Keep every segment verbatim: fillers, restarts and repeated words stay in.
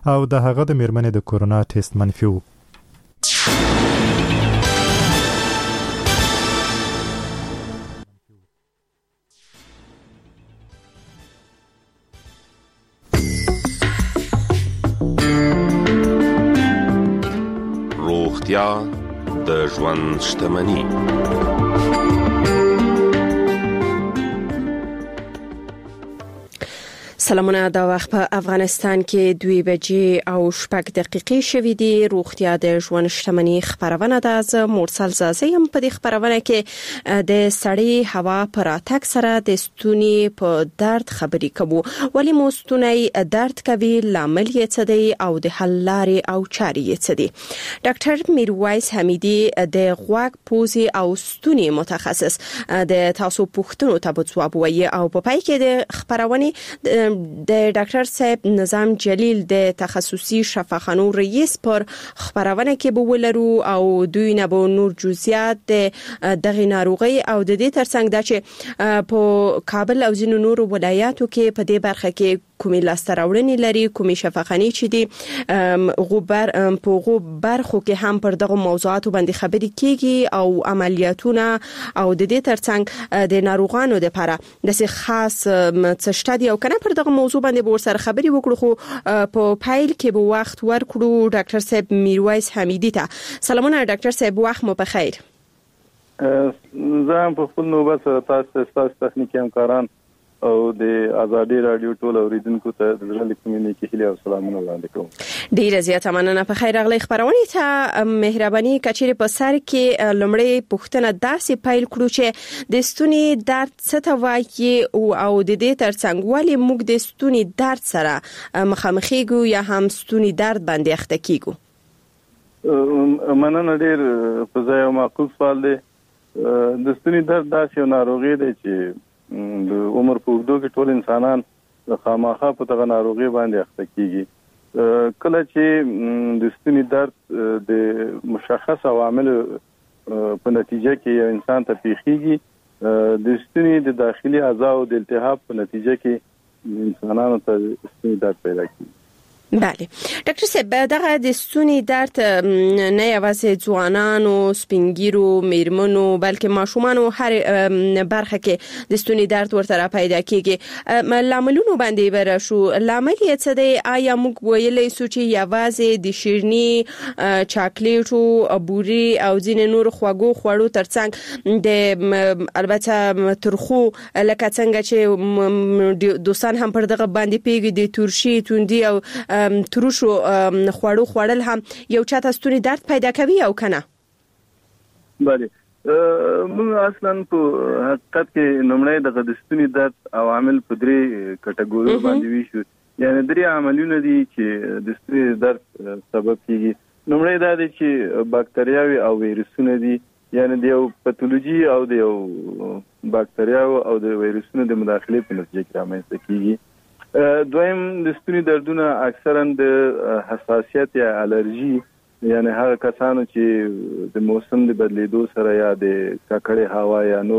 او د هغه د میرمنې د کورونا ټیسټ منفي و. روغتیا د ژوند شتمني. سلامونه، دا وخت په افغانستان کې دوی بجې او شپږ دقیقې شوې دي. روغتیا د ژوند شتمني خبرونه ده. زه مرسل زازه یم. په دې خبرونه کې د سړې هوا پر اتک سره د ستوني په درد خبرې کوو. ولی مو ستوني درد کوي، لامل یې څه دی او د حل لارې او چارې یې څه دي؟ ډاکټر میرویس حمیدي د غوږ، پوزې او ستوني متخصص د تاسو پوښتنو ته ځواب وایي او په پای کې د خبرونه د ډاکټر صاحب نظام جلیل د تخصصي شفاخانو رئیس پر خبرونه کې به ولرو او دوی نه به نور جزئیات دغه ناروغي او د دې ترڅنګ د چې په کابل او ځینو نورو ولایاتو کې په دې برخه کې کومې لاستراوړنې لري، کومې شفاخانې چې دي غوبر په غوبر خو کې هم پر دغه موضوعاتو باندې خبرې کیږي او عملیاتونه او د دې ترڅنګ د ناروغانو لپاره د خاص څه دی او کنه پر دغه موضوع باندې به ورسره خبرې وکړو. خو په پایل کې به وخت ورکړو ډاکټر صاحب میرویس حمیدي ته. سلامونه ډاکټر صاحب، وخت مو په خیر. زه هم په خپل نوبت سره تاسو تاسو تخنیکی همکاران او د آزادي رادیو ټول اوریدونکو ته د زړه له کومې نیکې هیلې او سلامونه وړاندې کوم. ډیره زیاته مننه. په خیر راغلی. خبرونه ته مهرباني کچېره په سر کې لمړی پوښتنه داسې پیل کړو چې د ستوني درد څه ته وایي او د دې ترڅنګ ولې موږ د ستوني درد سره مخامخېږو یا هم ستوني درد باندې اخته کیږو؟ مننه، ډیر په ځای او معقول سوال دی. د ستوني درد داسې یو ناروغي دی چې د عمر په اوږدو کې ټول انسانان خامخا په دغه ناروغي باندې اخته کیږي. کله چې د ستوني درد د مشخص عوامل په نتیجه کې یو انسان ته پیښیږي، د ستوني د داخلي اعضاء د التهاب په نتیجه کې انسانانو ته ستوني درد پیدا کیږي. بله ډاکټر صاحب، دغه د ستوني درد نه یوازې ځوانانو، سپینګیرو، میرمنو بلکې ماشومانو هر برخه کې د ستوني درد ورته پیدا کیږي. لاملونو باندې ورشو، لامل یې څه دی؟ آیا موږ ویلای شو چې یوازې د شیرني، چاکلیټو، بوري او ځینې نور خواږو خوړو ترڅنګ د البته ترخو لکه څنګه چې دوستان هم پر دغه باندې پیږي د تورشي، توندي او تروشو خوړو خوړل هم یو چاته ستوني درد پیدا کوي او کنه؟ بله، موږ اصلا په حقیقت کې نمړی د ستوني درد عوامل په درې کټګوري باندې ویشو. یعنی درې عاملونه دي چې د ستوني درد سبب کیږي. نمړی دا دی چې باکتریاوي او ویروسونه دي، یعنی د یو پاتولوژي او د یو باکتریاوي او د ویروسونو د مداخلې په نتیجه کې رامنځته کیږي. دویم د ستوني دردونه اکثرا د حساسیت یا الرجی، یعنی هغه کسانو چې د موسم د بدلیدو سره یا د ککړې هوا یا نور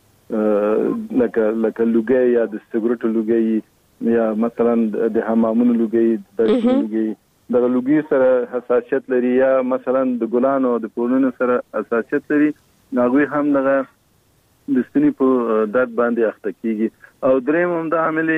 لکه لکه لوګي یا د سګریټو لوګي یا مثلا د حمامونو لوګي د لوګي د لوګي سره حساسیت لري یا مثلا د ګلانو د پولونو سره حساسیت لري، هغه هم دغه د ستوني په درد باندې اخته کیږي. او دریم هم د عامل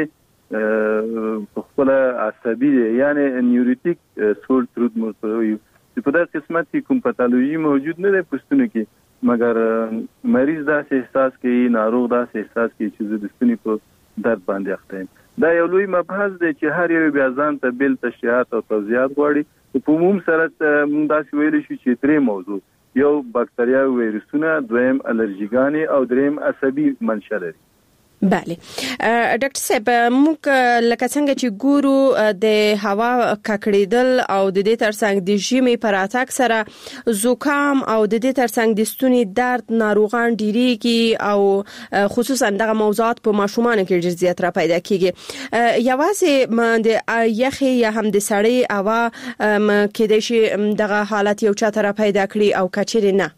په خپل عصبي دی، یعنی نیوروټیک سول ترود مرتوي چې په دغه قسمت کې کوم پاتولوژي موجود نه ده پښتون کې، مګر مریض دا احساس کوي، ناروغ دا احساس کوي چې د ستوني په درد باندې اخته یم. دا یو لوی مبحث دی چې هر یو بیا ځان ته بل تشریحات او توضیحات غواړي. په عموم سره موږ داسې ویل شو چې درې موضوع، یو باکتریا، ویروسونه، دویم الرجیګانې او دریم عصبي منشأ لري. بله ډاکټر صاحب، موږ لکه څنګه چې ګورو د هوا ککړېدل او د دې ترڅنګ د ژمي پر اتاک سره زکام او د دې ترڅنګ د ستوني درد ناروغان ډیریږي او خصوصا دغه موضوعات په ماشومانو کې ډېر زیات را پیدا کیږي. یوازې د یخي یا هم د سړې هوا کې د شي دغه حالت یو چاته را پیدا کړي او کچېره نه؟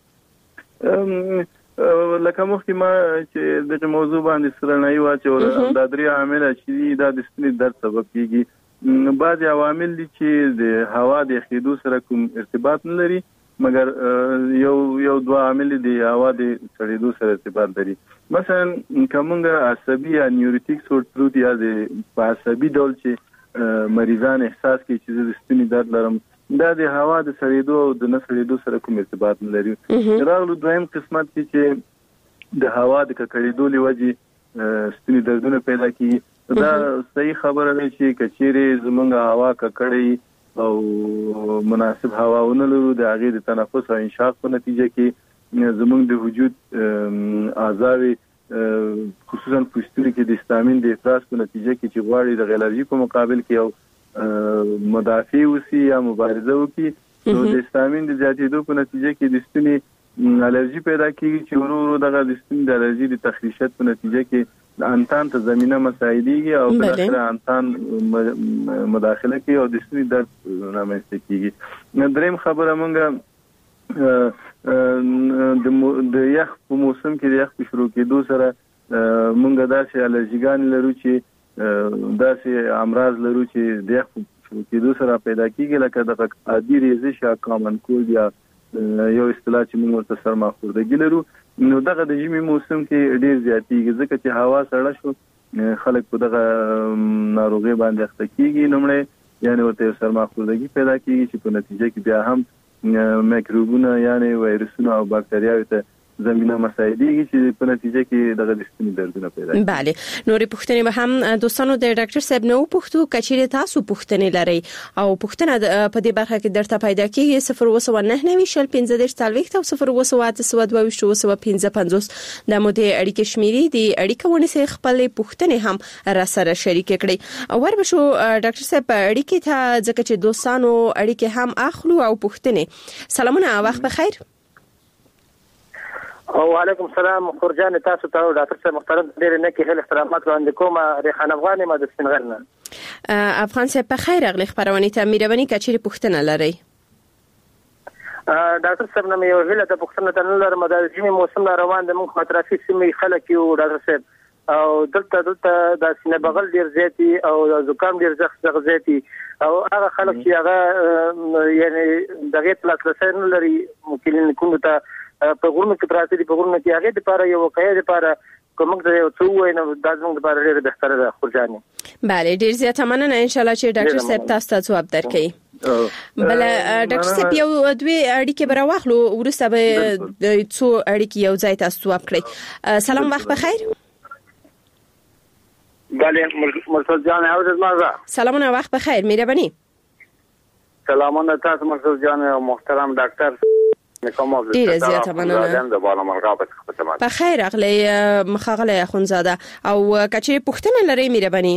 لکه مخکې ما چې د موضوع باندې سرنایي واچول، دا درې عامل چې دا د ستوني درد سبب کیږي. بعض عوامل دي چې د هوا د خېدو سره کوم ارتباط نه لري مګر یو یو دوه عامل دي هوا د سړېدو سره ارتباط لري. مثلا کومه عصبي یا نیوروټیک سورت پروت یا د عصبي ډول چې مریضان احساس کوي چې د ستوني درد لرم دا د هوا د سړېدو او د نه سړېدو سره کوم ارتباط نه لري. راغلو دویم قسمت کې چې د هوا د ککړېدو لوجې ستوني دردونه پیدا کیږي. دا صحیح خبره ده چې کچېره زمونږ هوا ککړې او مناسب هوا ونه لرو د هغې د تنفس او انشاق په نتیجه کې زمونږ د وجود اعضاوې خصوصا پوستوني کې د هستامین د افراز په نتیجه کې چې غواړي د الرجي په مقابل کې یو مدافع وسی یا مبارزه وکړي نو د هستامین د زیاتېدو په نتیجه کې د ستوني الرجي پیدا کیږي چې ورو ورو دغه د ستوني د الرجي د تخریشات په نتیجه کې د انتان ته زمينه مساعديږي او په اخر انتان مداخله کوي او د ستوني درد رامنځته کیږي. دریم خبره مونږه د یخ په موسم کې د یخ په شروع کېدو سره مونږه داسې الرجيګان لرو چې داسې امراض لرو چې د یخ په شروع کېدو سره پیدا کیږي لکه د عادي ریزش یا کامن کولد یا یو اصطلاح چې موږ ورته سرماخوردګي لرو. نو دغه د ژمي موسم کې ډیر زیاتېږي ځکه چې هوا سړه شو خلک په دغه ناروغي باندې اخته کیږي نومړی یعنی ورته سرماخوردګي پیدا کیږي چې په نتیجه کې بیا هم میکروبونه یعنی وایرسونه او باکتریاوې ته زمينه مساعديږي چې په نتیجه کې دغه د ستوني دردونه پیدا کوي. بله نورې پوښتنې به هم دوستانو د ډاکټر صاحب نو پوښتو کچېره تاسو پوښتنې لري او پوښتنه په دې برخه کې درته پیدا کیږي صفر اووه سوه نهه نوي شل پنځه دېرش څلوېښت او صفر اووه سوه اته سوه دوه ویشت اووه سوه پنځه پنځوس د مو د اړیکې شمیرې د اړیکه ونیسئ خپلې پوښتنې هم را سره شریک کړئ. ور بشو ډاکټر صاحب اړیکې ته ځکه چې دوستانو اړیکې هم اخلو او پوښتنې. سلامونه وخت بخیر. او علیکم السلام خورجان تاسو ته ډاکټر صاحب محترم ډیر نه کې هل احترامات وړاندې کوم ریحان افغاني ما د سپینغرنه افغان صاحب په خیر اغلی خبرونه ته مېرمنې کچېره پوښتنه لري. ډاکټر صاحب نو یو هله د پوښتنه تل لرم د ژمي موسم روان د موږ خطرافي سیمې خلک یو ډاکټر صاحب او دلته دلته د سینې بغل ډیر زیاتی او زکام ډیر زغ زیاتی او هغه خلک چې هغه یعنی دغه پلاس لسن لري ممکن کوم ته په غوړم کې پراته دي په غوړم کې هغه د لپاره یو واقعي لپاره کوم څه یو څو وینه د زموږ لپاره ډېر بهتره ده خورجاني. بله ډېر زیاته مننه ان شاء الله چې ډاکټر صاحب تاسو ته ځواب درکړي. بل ډاکټر صاحب یو دوی اړیکې بر واخلو ورسته به د څو اړیکې یو ځای تاسو ځواب کړئ. سلام وخت بخیر. بله مرسل جان او زما سلامونه وخت بخیر مهرباني. سلامونه تاسو مرسل جان او محترم ډاکټر ډیره زیاته مننه. په خیر اغلی مخاغله اخونزاده او کچې پوښتنه لري مهرباني.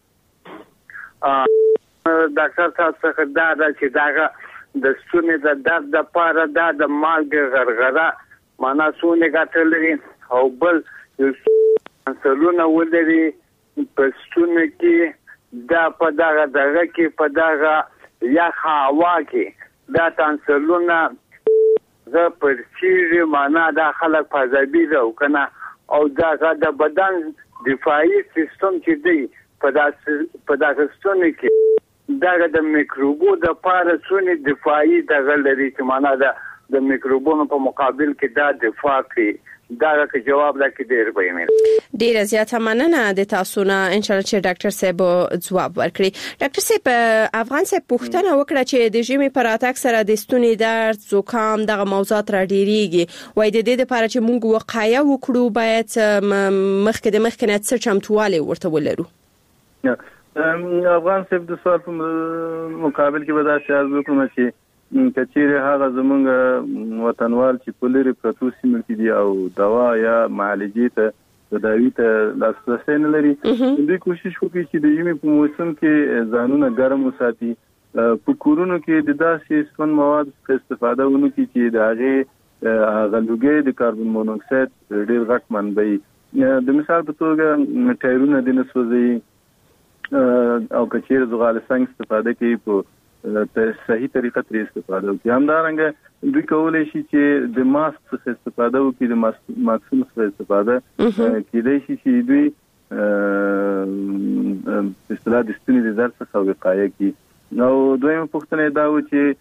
ډاکټر تاسو څخه دا چې دا د ستوني د درد لپاره دا د مالګ غرغره معنا څونه ګټه لري او بل انسولین ولري په ستوني کې دا په دغه دغه کې په دغه یا هوا کې دا انسولین زه پر چیرې معنا دا خلک فاضابي ده او کنه او دا د بدن دفاعي سیستم چې دی په داسې په داسې ستوني کې دا د میکروبو د پاره څونی دفاعي دغه لري چې معنا دا د میکروبونو په مقابل کې دا دفاع کوي. دا که جواب لکه ډیر به ډیر زیاته مننه د تاسو نه ان شاء الله چې ډاکټر صاحب ځواب ورکړي. ډاکټر صاحب افغان صاحب پوښتنه وکړه چې د ژمي پر اتاک سره د ستوني درد زکام دغه موضوعات را ډیریږي وای د دې لپاره چې موږ وقایه وکړو باید مخکې د مخکې نه څه چمتووالی ورته ولرو. افغان صاحب د سوال په مقابل کې به دا شاید وکړم چې کچېره هغه زمونږ وطنوال چې په لري پروتو سیمه کې دي او دوا یا معالجې ته تداوی ته لاسرسي نه لري دوی کوشش وکړي چې د ژمي په موسم کې ځانونه ګرم وساتي په کورونو کې د داسې سون مواد استفاده ونکړي چې د هغه غلوګي د کاربن مونوکساید ډېر غټ منبع د مثال په توګه ټایرونه د نسوځي او کچېره زغال څنګه استفاده کوي په په صحیح طریقه ترې استفاده وکړي. همدارنګه دوی کولای شي چې د ماسک څخه استفاده وکړي د ماسکونو څخه استفاده کېدای شي چې دوی اصطلاح د ستوني د درد څخه وقایه کی. نو دویمه پوښتنه دا و چې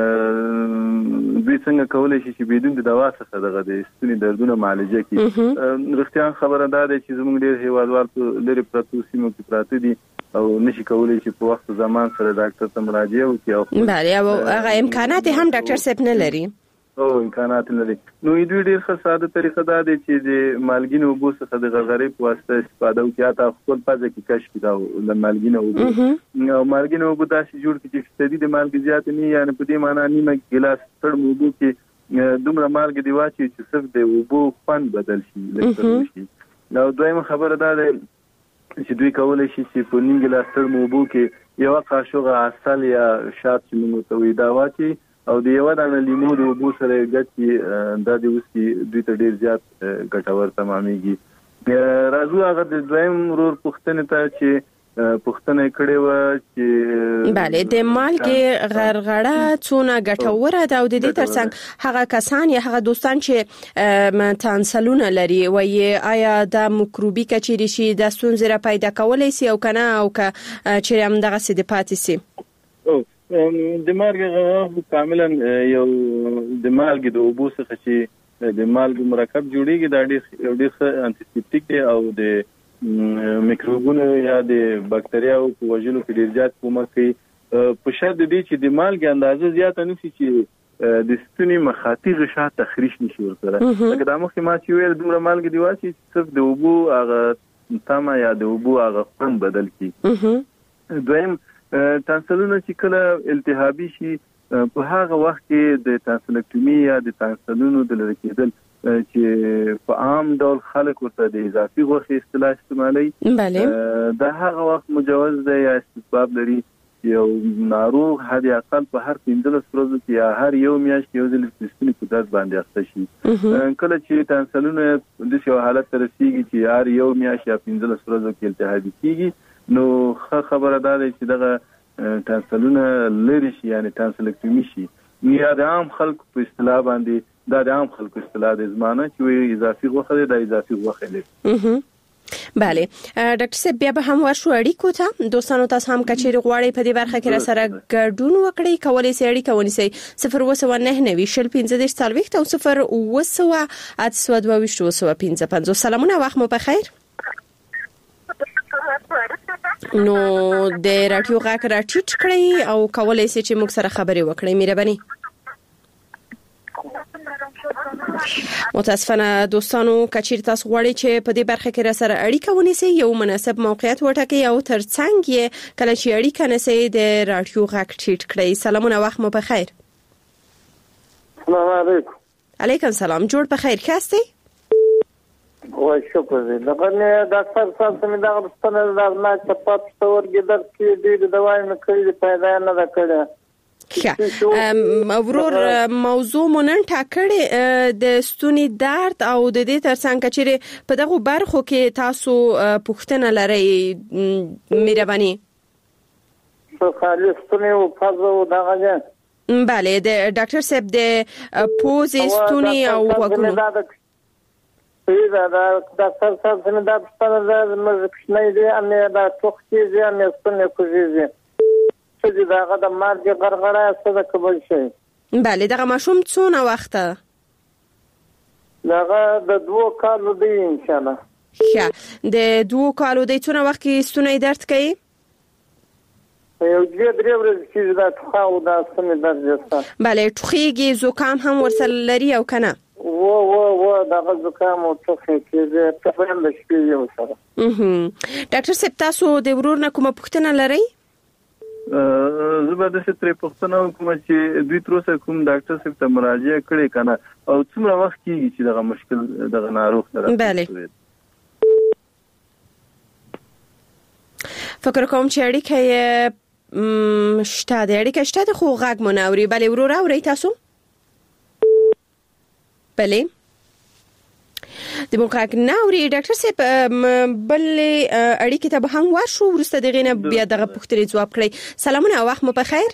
دوی څنګه کولای شي چې بدون د دوا څخه دغه د ستوني دردونه معالجه کړي. رښتیا خبره ده چې زموږ ډېر هیوادوال په لري پرتو سیمو کې پراته دي او نشي کولای چې په وخت زمان سره ډاکټر ته مراجعه وکړي. بله، او هغه امکانات هم ډاکټر صاحب نه لري. او امکانات نه لري. نو دوی ډېر ښه ساده طریقه دا دی چې د مالګین اوبو څخه د غرغرې په واسطه استفاده وکړي. حتی خپل پزه کې کشف کړي دا د مالګین اوبو او مالګین اوبو داسې جوړ کړي چې فیصدي د مالګې زیات نه، یعنې په دې معنی نیمه ګیلاس ستړم اوبو کې دومره مالګې دی واچوي چې صرف د اوبو خوند بدل شي لږ شي. نو دویمه خبره دا ده چې دوی کولای شي چې په نیم ګیلاس ستړم اوبو کې یو قاشوغه عسل یا شات چې موږ ورته وایو دا واچي او د یو دانه لیمو د اوبو سره ګډ دا د وسکي دوی ته ډیر زیات ګټور تمامېږي. راځو هغه د دویم ورور پوښتنې ته چې پوښتنه کړې و چې بله د مالګې غرغړه څونه ګټوره ده او د دې ترڅنګ هغه کسان یا هغه دوستان چې تانسلونه لري وایي آیا دا مکروبي کچېري شي د ستونزې را پیدا کولی سي او کنه او که چې هم دغسې د پاتې سي؟ د مالګې غرغړه کاملا یو د مالګې د اوبو څخه چې د مالګې مرکب جوړیږي دا ډېر ډېر ښه انټيسېپټیک دی او د میکروبونو یا د بکتریاو په وژلو کې ډېر زیات کومک کوي. په شرط د دې چې د مالګې اندازه زیاته نه شي چې د ستوني مخاطي غشا تخریش نشي ورسره. لکه دا مخکې ما چې ویل دومره مالګې دی واچي چې صرف د اوبو هغه تمه یا د اوبو هغه خوند بدل کړي. دویم تانسلونه چې کله التهابي شي په هغه وخت کې د تانسلکټومي یا د تانسلونو د لرې کېدل چې په عام ډول خلک ورته د اضافي غوښې اصطلاح استعمالوي. دا هغه وخت مجوز دی یا استحباب لري چې یو ناروغ حد اقل په هر پنځلس ورځو کې یا هر یو میاشت یو ځل د ستوني په درد باندې اخته شي. کله چې تانسلونه د یو حالت ته رسیږي چې هر یو میاشت یا پنځلس ورځو کې التهابي کیږي نو ښه خبره ده چې دغه تانسلونه لري شي یعنی تانسلکټومي شي. یا د عام خلکو په اصطلاح باندې دا د عام خلکو اصطلاح د زمانه چې اضافي غوښه ده د اضافي غوښه لري. بله ډاکټر صاحب بیا به هم ورشو اړیکو ته. دوستانو تاسو هم کچېرې غواړئ په دې برخه کې را سره ګډون وکړئ کولی سئ اړیکه ونیسئ صفر اووه سوه نهه نوي شل پنځه دېرش څلوېښت او صفر اووه سوه اته سوه دوه ویشت اووه سوه پنځه پنځوس. سلامونه وخت مو بخیر. نو د راډیو غږ را ټیټ کړئ او کولی سئ چې موږ سره خبرې وکړئ مهرباني. متاسفانه دوستانو کچیر تاسو غواړئ چې په دې برخه کې را سره اړیکه ونیسئ یو مناسب موقعیت وټاکئ او ترڅنګ یې کله چې اړیکه نیسئ د راډیو غږ ټیټ کړئ. سلامونه وخت مو بخیر. السلام علیکم. علیکم سلام. جوړ بخیر کاستئ؟ وای شکر دې. دغه نه ډاکټر صاحب څنګه دا غوښتنه ده ما چې پات ستور کې در کې دې دوايي نه کړې پیدا نه ده کړې. ښه ورور موضوع مونږ ټاکړې د ستوني درد او د دې ترڅنګ چې په دغه برخو کې تاسو پوښتنه لرئ مهرباني. څه خالص ستوني او فازو دغه بله د ډاکټر صاحب د پوزې ستوني او وګونو دا دا ډاکټر صاحب څنګه دا ستنه د مزکشنې دي ان دا توختي دي ان ستنه کوزي دي چې دا د مارګ غرغړه څه کول شي. بله دغه ماشوم څونه وخت دغه د دوه کالو دی ان شاء الله. ښه د دوه کالو دی څونه وخت کې ستونی درد کوي؟ یو دې درې ورځې چې دا ټخاو دا ستونی درد وسته. بله ټوخیږي زکام هم ورسره لري او کنه؟ و و و دغه زکام او ټوخی کې په بل شپې یو سره. ډاکټر صاحب تاسو د ورور نه کومه پوښتنه لرئ؟ زه به داسې ترې پوښتنه وکړم چې دوی تر اوسه کوم ډاکټر صاحب ته مراجعه کړې که نه او څومره وخت کېږي چې دغه مشکل دغه ناروغ سره؟ بله فکر کوم چې اړیکه یې شته ده اړیکه شته ده خو غږ مو نه اوري. بله ورور اورئ تاسو؟ بله د موقعک ناوري. ډاکټر صاحب بل اړیکې ته به هم ورشو وروسته دغې نه بیا دغه پوښتنې ځواب کړئ. سلامونه وخت مو بخیر.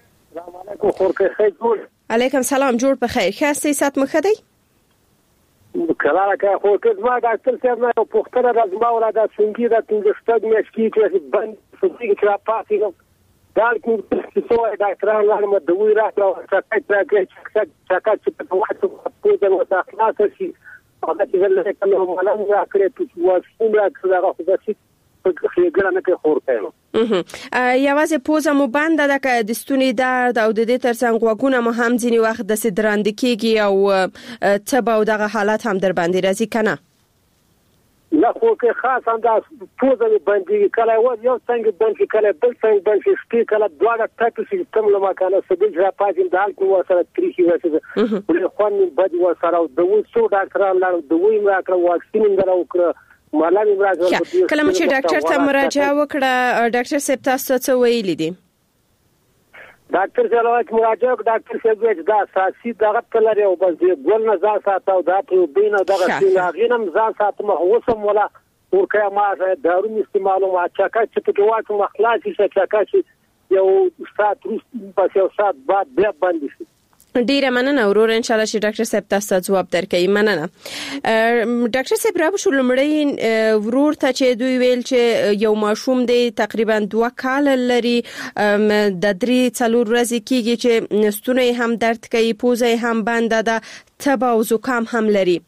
السلام علیکم. علیکم سلام. جوړ بخیر ښه هستئ؟ صحت مو ښه دی؟ کله که خو که ما ډاکټر صاحب نه پوښتنه راځم ولا دا څنګه دا څنګه شپږ میاشتې کې بند څنګه چې را پاتې نو دا کوم څه وایي ډاکټران لاله مو دوی راځي چې څنګه چې څنګه چې په وخت په دې وخت خلاص شي هغه چې له کومه مالان راکړي چې واسطه راکړي هغه خو بس په ګرانه کې خور کوي یوازې پوزه مو بنده ده که د ستوني درد او د دې ترڅنګ غوږونه مو هم ځینې وخت داسې درانده کېږي او تب او دغه حالت هم در باندې راځي که نه نه خو که خاص هم دا پوزه مې بندېږي کله یو څنګ بند شي کله بل څنګ بند شي شپې کله دواړه ټکې شي تم له مکانه سبیل راپاتې د هلکې ورسره تریخي ورسېده ولې خوند مې بد ورسره او دوی څو ډاکټران لاړو دوی مې راکړه واکسین مې در وکړه کله چې ډاکټر ته مراجعه وکړه ډاکټر صاحب تاسو څه ویلي دي ډاکټر صاحب چې مراجعه وکړه ډاکټر صاحب چې دا اساسي دغه تلري او بس ګول نه ځان ساتو دا ټول بینه دغه غینم ځان ساتم اوسم ولا ورکه ما دارو استعمالو ما چاکا چې په واټو مخلاصي شي چاکا چې یو سات روز پس یو سات بعد بیا باندې شي ډیره مننه ورور ان شاء الله چې ډاکټر صاحب تاسو ځواب درکړي مننه ډاکټر صاحب راو شو لمړی ورور ته چې دوی ویل چې یو ماشوم دی تقریبا دوه کال لري د درې څلور ورځې کېږي چې ستونی هم درد کوي پوزه هم بنده ده تب او زکام هم لري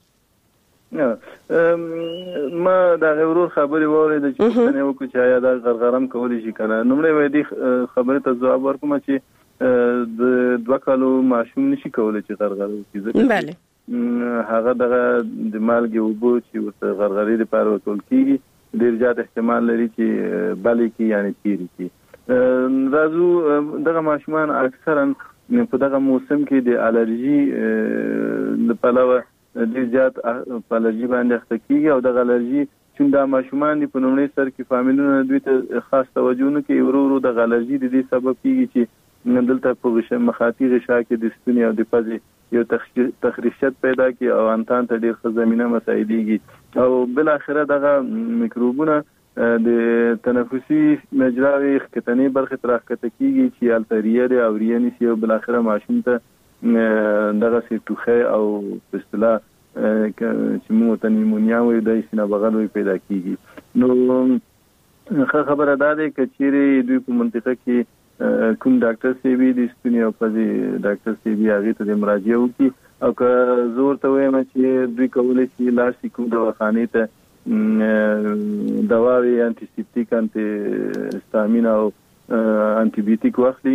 ما دا ورور خبرې واورېده چې څنګه وکړي چې آیا دا غرغرم کولی شي کنه نومړی وای دی خبره ته ځواب ورکوم چې د دوه کالو ماشوم نشي کولای چې غرغره وکړي بله هغه دغه د مالګې اوبو چې ورته غرغرې لپاره ورکول کېږي ډېر زیات احتمال لري چې بلې کې یعنې تیرې کې راځو دغه ماشومان اکثرا په دغه موسم کې د الرجي د پلوه ډېر زیات په الرجي باندې اخته کېږي او دغه الرجي چې دا ماشومان دي په لومړي سر کې فامیلونه دوی ته خاص توجه نه کوي ورو ورو دغه الرجي د دې سبب کېږي چې دلته په غشه مخاطي غشا کې د ستوني او د پزې یو تخریشت پیدا کی او انتان ته ډېر ښه زمينه مساعديږي او بل اخره دغه میکروبونه د تنفسي مجراوي ختنې برخه ترخته کیږي چې التریه او ریاني سي او بل اخره ماشوم ته دغه سیټوخه او پستلا چې مو ته نیمونیا وي د سینه بغل وي پیدا کیږي نو خبره ده چې چیرې دوی په منطقه کې کوم ډاکټر سی بي د ستوني او پزې ډاکټر سی بي هغه ته مراجعه وکړي او که زور ته وایم چې دوی کولای شي لاړ شي کوم دواخانې ته دواوی انټي سیپټیک انټي هستامین او انټي بیوټیک واخلي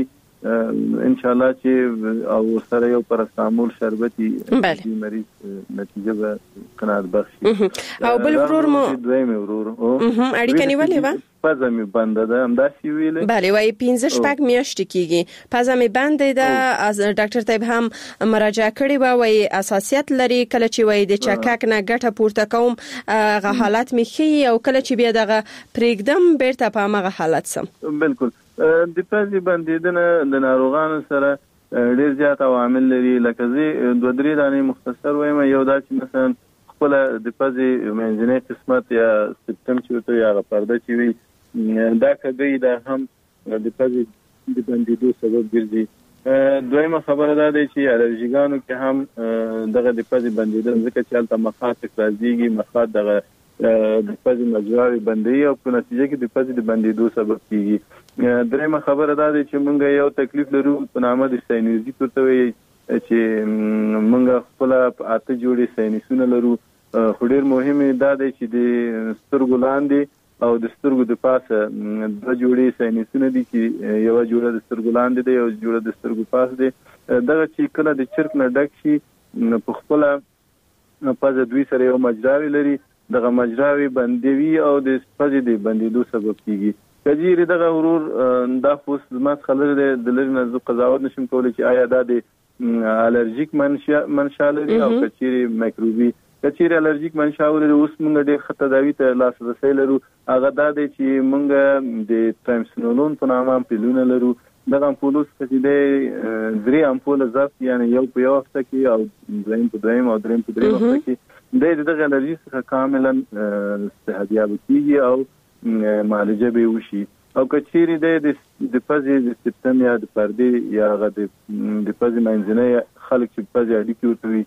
ان شاء الله چې او سره یو پاراسټامول شربتي مریض نتیجه به قناعت بخشي او بل ورور مو دویم ورور او اړیکه نیولې و پزه می بنده ده هم داسې ویلې بله وای پنځه شپږ میاشتې کېږي پزه می بنده ده از ډاکټر طيب هم مراجعه کړې و وای اساسیت لري کله چې وای د چکک نه ګټه پورته کوم غ حالت می خي او کله چې بیا دغه پرېګدم بیرته په هغه حالت سم بالکل د پزې بندیدنه د ناروغانو سره ډېر زیات عوامل لري لکه زی دوه درې دانې مختصر وایم یو دا چې مثلا خپل د پزې منځنۍ قسمت یا سیستم چې ته یا پرده چې وي دا کګي دا هم د پزې د بندیدو سبب ګرځي دویمه خبره ده چې الرجیګانو کې هم دغه د پزې بندیدل ځکه چې البته مخاط راځيږي مخاط دغه د پزې مجراوي بندي او په نتیجه کې د پزې د بندیدو سبب کیږي درېمه خبره ده چې موږ یو تکلیف لرو په نامه د ساینوزیت ورته وي چې موږ خپل اته جوړې ساینسونه لرو خو ډېر مهم دا دی چې د سترګو لاندې او د سترګو د پاسه د جوړې ساینسونه دي چې یو جوړه د سترګو لاندې دی او جوړه د سترګو پاس دی دغه چې کله د چرک نه ډک شي په خپل پزه دوی سره یو مجراوي لري دغه مجراوي بندوي او د پزې د بندیدو سبب کیږي کجیری دغه ورور دا فوس زما خلل د لری نه قضاوت نشم کولای چې آیا دا د الرجیک منشا منشا لري او کچيري میکروبي کچيري الرجیک منشا لري اوس موږ ډېر خطرداوي ته لاس رسي لرو هغه دا دی چې موږ د ترامسنولون په نامه پیلونه لرو دغه امپولوس چې د درې امپول ضبط یعنی یو په یو هفته کې او دریم په دریم او دریم په دریم هفته کې د دغه الرجی څخه کاملا استهدیاب کیږي او معالجه به وشي او کچيري د د پزې د سیستم یا د پردې یا غو د پزې منځنۍ خلک چې پزې اړیکې ورته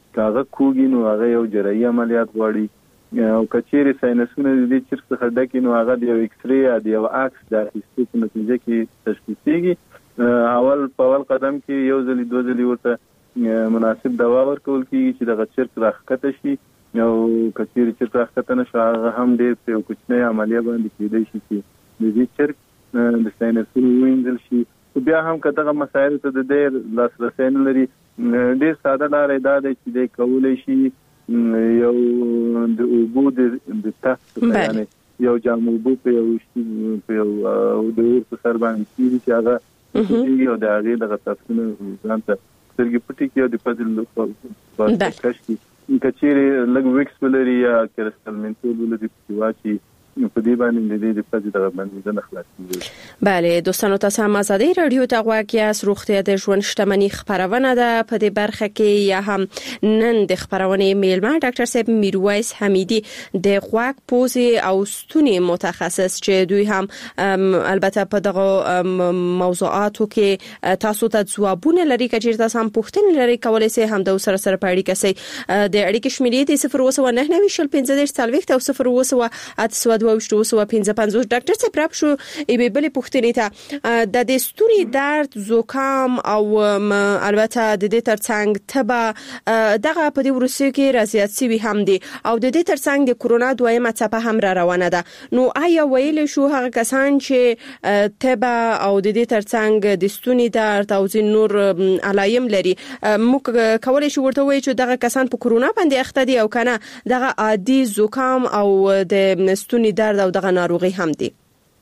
کاغه کوګي نو هغه یو جراحي عملیات غواړي او کچېری ساينسونه دې چې څه ډکې نو هغه د یو ایکس ری یا د یو عکس د هیڅ په نتیجه کې تشخیصيږي. اول په اول قدم کې یو ځلې دوه ځلې ورته مناسب دوا ورکول کیږي چې د چرګ راخته شي او کچېری چې راخته نشي هغه هم ډېر په کوچنی عملیه باندې کېدای شي چې د دې چرګ د ساينسونو وینځل شي. بیا هم کته مسایل ته د ډېر لاسرسي نه لري. ډېر ساده لارې دا دی چې د کولای شي یو د اوبو د تخت یعنی یو جام اوبو په یو په یو د ورته سر باندې چې هغه یو د هغه د غطاسونو ځان ته سترګې پټې کې او د پدل په کش کې کچېری لګ ویکس ولري یا کرستل منتول ولري په واچي په دې باندې د دې په دې باندې نه خلاصيږي. بله دوستانو تاسو هم ازادي رادیو ته غواړئ روغتیا د ژوند شتمنۍ خبرونه ده په دې برخه کې یا هم نن د خبرونه میلمه ډاکټر صاحب میرویس حمیدي د غواک پوزي او ستوني متخصص چې دوی هم البته په دغه موضوعاتو کې تاسو ته ځوابونه لري کچیر تاسو هم پوښتنې لري کولای شئ هم د سره سره پاړی کسي د اړیکې شمیرې د صفر اوسه نه نه ویشل پنځه دېرش څلوېښت او صفر اوسه اته دوه اوسه پنځه پنځوس. ډاکټر صاحب راپ شو ای بل پوښتنې ته د دې ستوني درد زکام او البته د دې ترڅنګ تبه دغه په دې ورسې کې رضایت سوي هم دي او د دې ترڅنګ د کرونا دویمه څپه هم را روانه ده. نو آیا ویل شو هغه کسان چې تبه او د دې ترڅنګ د ستوني درد او ځین نور علایم لري موږ کولای شو ورته وایو چې دغه کسان په کرونا باندې اخته دي او کنه دغه عادي زکام او د ستوني درد او دغه ناروغي هم دي؟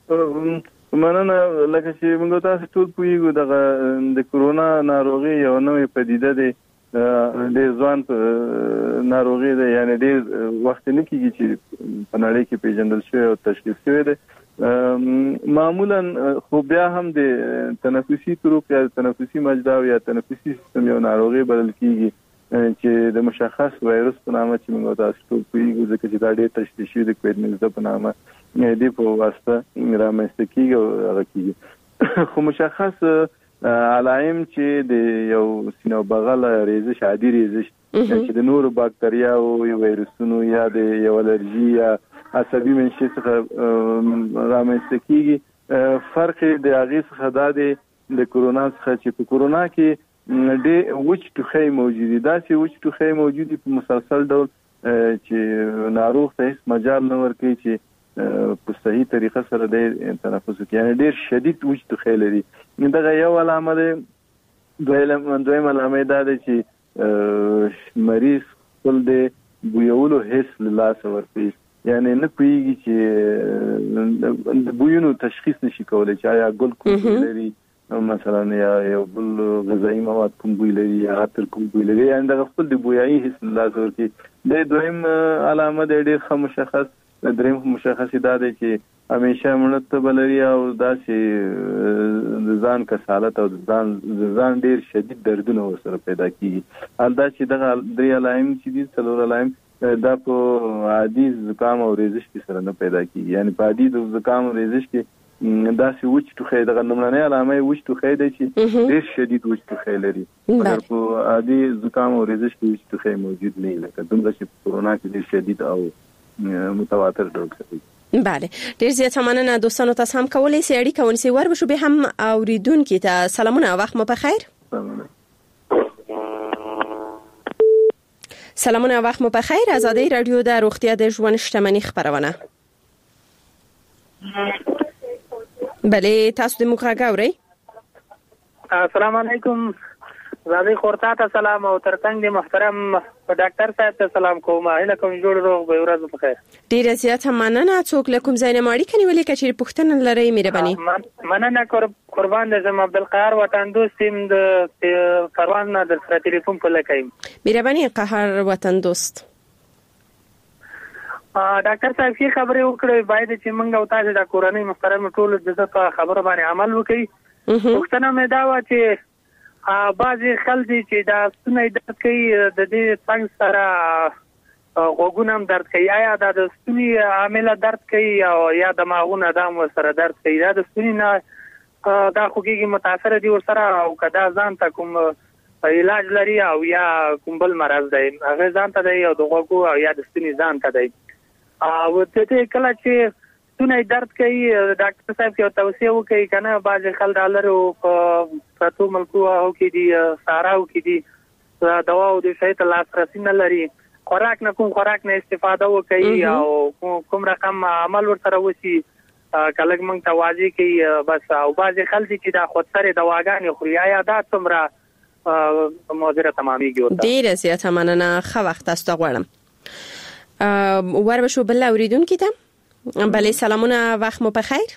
مننه. لکه چې موږ تاسو ټول پوهیږو دغه د کرونا ناروغي یو نوې پدیده ده د ځوان ناروغي ده یعنی ډېر وخت نه کیږي چې په نړۍ کې پیژندل شوی او تشخیص شوی ده. معمولا خو بیا هم د تنفسي طرق یا تنفسي مجرا یا تنفسي سیستم یو ناروغي بلل کیږي چې د مشخص وایرس په نامه چې موږ تاسو ټول پوهیږو ځکه چې دا ډېر تشخیص شوی د کووډ نولس په نامه دې په واسطه رامنځته کیږي او هغه کیږي. خو مشخص علایم چې د یو سینو بغل ریزش عادي ریزش چې د نورو باکتریا او وایرسونو یا د یو الرجی یا عصبي منشي څخه رامنځته کیږي. فرق د هغه څخه دا دی د کرونا څخه چې په کرونا کې د وچ ټوخی موجودي دا چې وچ ټوخی موجودي په مسلسل ډول چې ناروغ ته هیڅ مجال نه ورکوي چې په صحیح طریقه سره د تنفس کوي یعنی ډیر شدید وچ ټوخی لري. دغه یو علامه ده. دویم دویم علامه دا ده چې مریض خپل د بویولو حس له لاس ورکوي یعنی نه پوهیږي چې د بویونو تشخیص نشي کولای چې آیا ګل کوم لري مثلا یا یو بل غذایی مواد کوم بوی لري یا عطر کوم بوی لري یعنی د خپل د بویایي حس له لاس ورکوي. د دویم علامه د ډیر ښه مشخص دریم مشخص دا دی چې همیشه مړه بلري او داسې د ځان کسالت او د ځان د ځان ډیر شدید دردونه ورسره پیدا کیږي. حالدا چې دغه درې علایم چې دي څلور علایم دا په عادي زکام او ریزش کې سره نه پیدا کیږي یعنی په عادي د زکام او ریزش کې داسې وچ ټوخی دغه لومړنۍ علامه وچ ټوخی دی چې ډیر شدید وچ ټوخی لري مګر په عادي زکام او ریزش کې وچ ټوخی موجود نه لکه دومره چې په کرونا کې ډیر شدید او متواتر ډول کوي. بله ډیر زیات مننه دوستانو تاسو هم کولای شئ اړیکه ونیسئ ور بشو به هم اوریدونکو ته سلامونه وخت مو په خیر. سلامونه وخت مو په خیر. آزادی رادیو د روغتیا د ژوند شتمنۍ خبرونه. بله تاسو د موږ غاوري. السلام علیکم. زادي خورتا ته سلام او ترڅنګ د محترم ډاکټر صاحب ته سلام کوم. هله کوم جوړ روغ به ورځ په خیر. ډیر زیات مننه. څوک لکم زینه ماړي کني ولې کچې پښتنه لري مهرباني. مننه قربان د زما عبدالقهار وطن دوست تیم د پروان نه د ټلیفون په لکایم. مهرباني قهر وطن دوست. ډاکټر صاحب کی خبره وکړې باید چې موږ او تاسو د کورنۍ محترم ټول د خبره باندې عمل وکړي. پښتنه مې دا و چې بعضی خلک چې دا ستونی درد کوي د دې څنګه سره غوګونه هم درد کوي آیا دا د ستوني عامله درد کوي او یا د ماغونه دام سره درد کوي دا د ستوني نه دا خوږي متاثر دي ور سره او کدا ځان ته کوم علاج لري او یا کوم بل مرض دی هغه ځان ته دی او د غوږو او یا د ستوني ځان ته دی او ته کله چې ستوني درد کوي ډاکټر صاحب کې توصیه وکړي کنه باز خل ډالر او پرتو ملکو او کې دي ساراو کې دي دوا او د شایت لاسرسي نه لري خوراک نه کوم خوراک نه استفاده وکړي او کوم رقم عمل ورسره وشي کله موږ توازی کوي بس او باز خل دي چې دا خود سره دواګانې خوري یا دا څومره موزره تماميږي ورته ډیر زیاته مننه خو وخت تاسو ته غواړم ور به شو بل اوریدونکو ته بله سلامونه وقت مو بخیر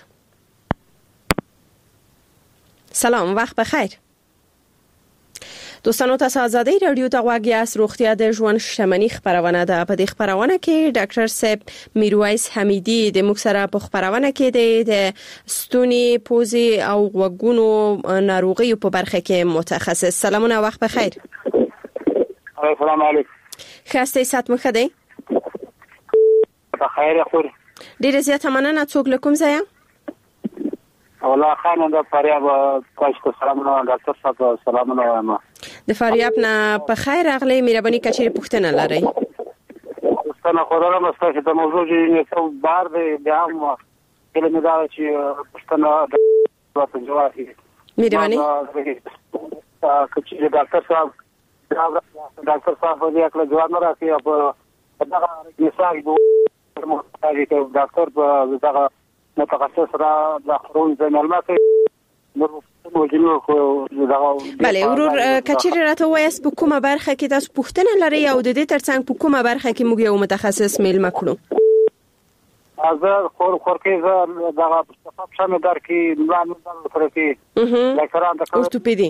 سلام وقت بخیر دوستانو تاسو آزادی رادیو ته غواړی از روغتیا د ژوند شتمنۍ خبرونه ده په دې خبرونه کې ډاکټر صاحب میرویس حمیدی د مکسره په خبرونه کې د ستوني پوزي او غوږونو ناروغي په برخه کې متخصص سلامونه وقت بخیر السلام علیکم خسته سات مخ دی بخیر خور ډیر زیاته مننه څوک لکم ځای والله خانه د فاریاب کوښښ سلامونه ډاکټر صاحب سلامونه وایم د فاریاب نه په خیر اغلی مهرباني کچې پوښتنه لري پوښتنه خورا مستفید د موضوع چې څو بار دی بیا هم کله مې دا چې پوښتنه د جواب مهرباني کچې ډاکټر صاحب ډاکټر صاحب دې خپل جواب نه راکړي په دا مثال ډاکټر په دغه متخصص را د خورون معلومات نور وګینو خو دغه بله ورور کچېره راته وایس په کومه برخه کې تاسو پوښتنه لري او د دې ترڅنګ په کومه برخه کې موږ یو متخصص میلمه کړو ازر خور خور کې زه دغه په شمه در کې نوان در سره کې ډاکټران د اورتوپیدي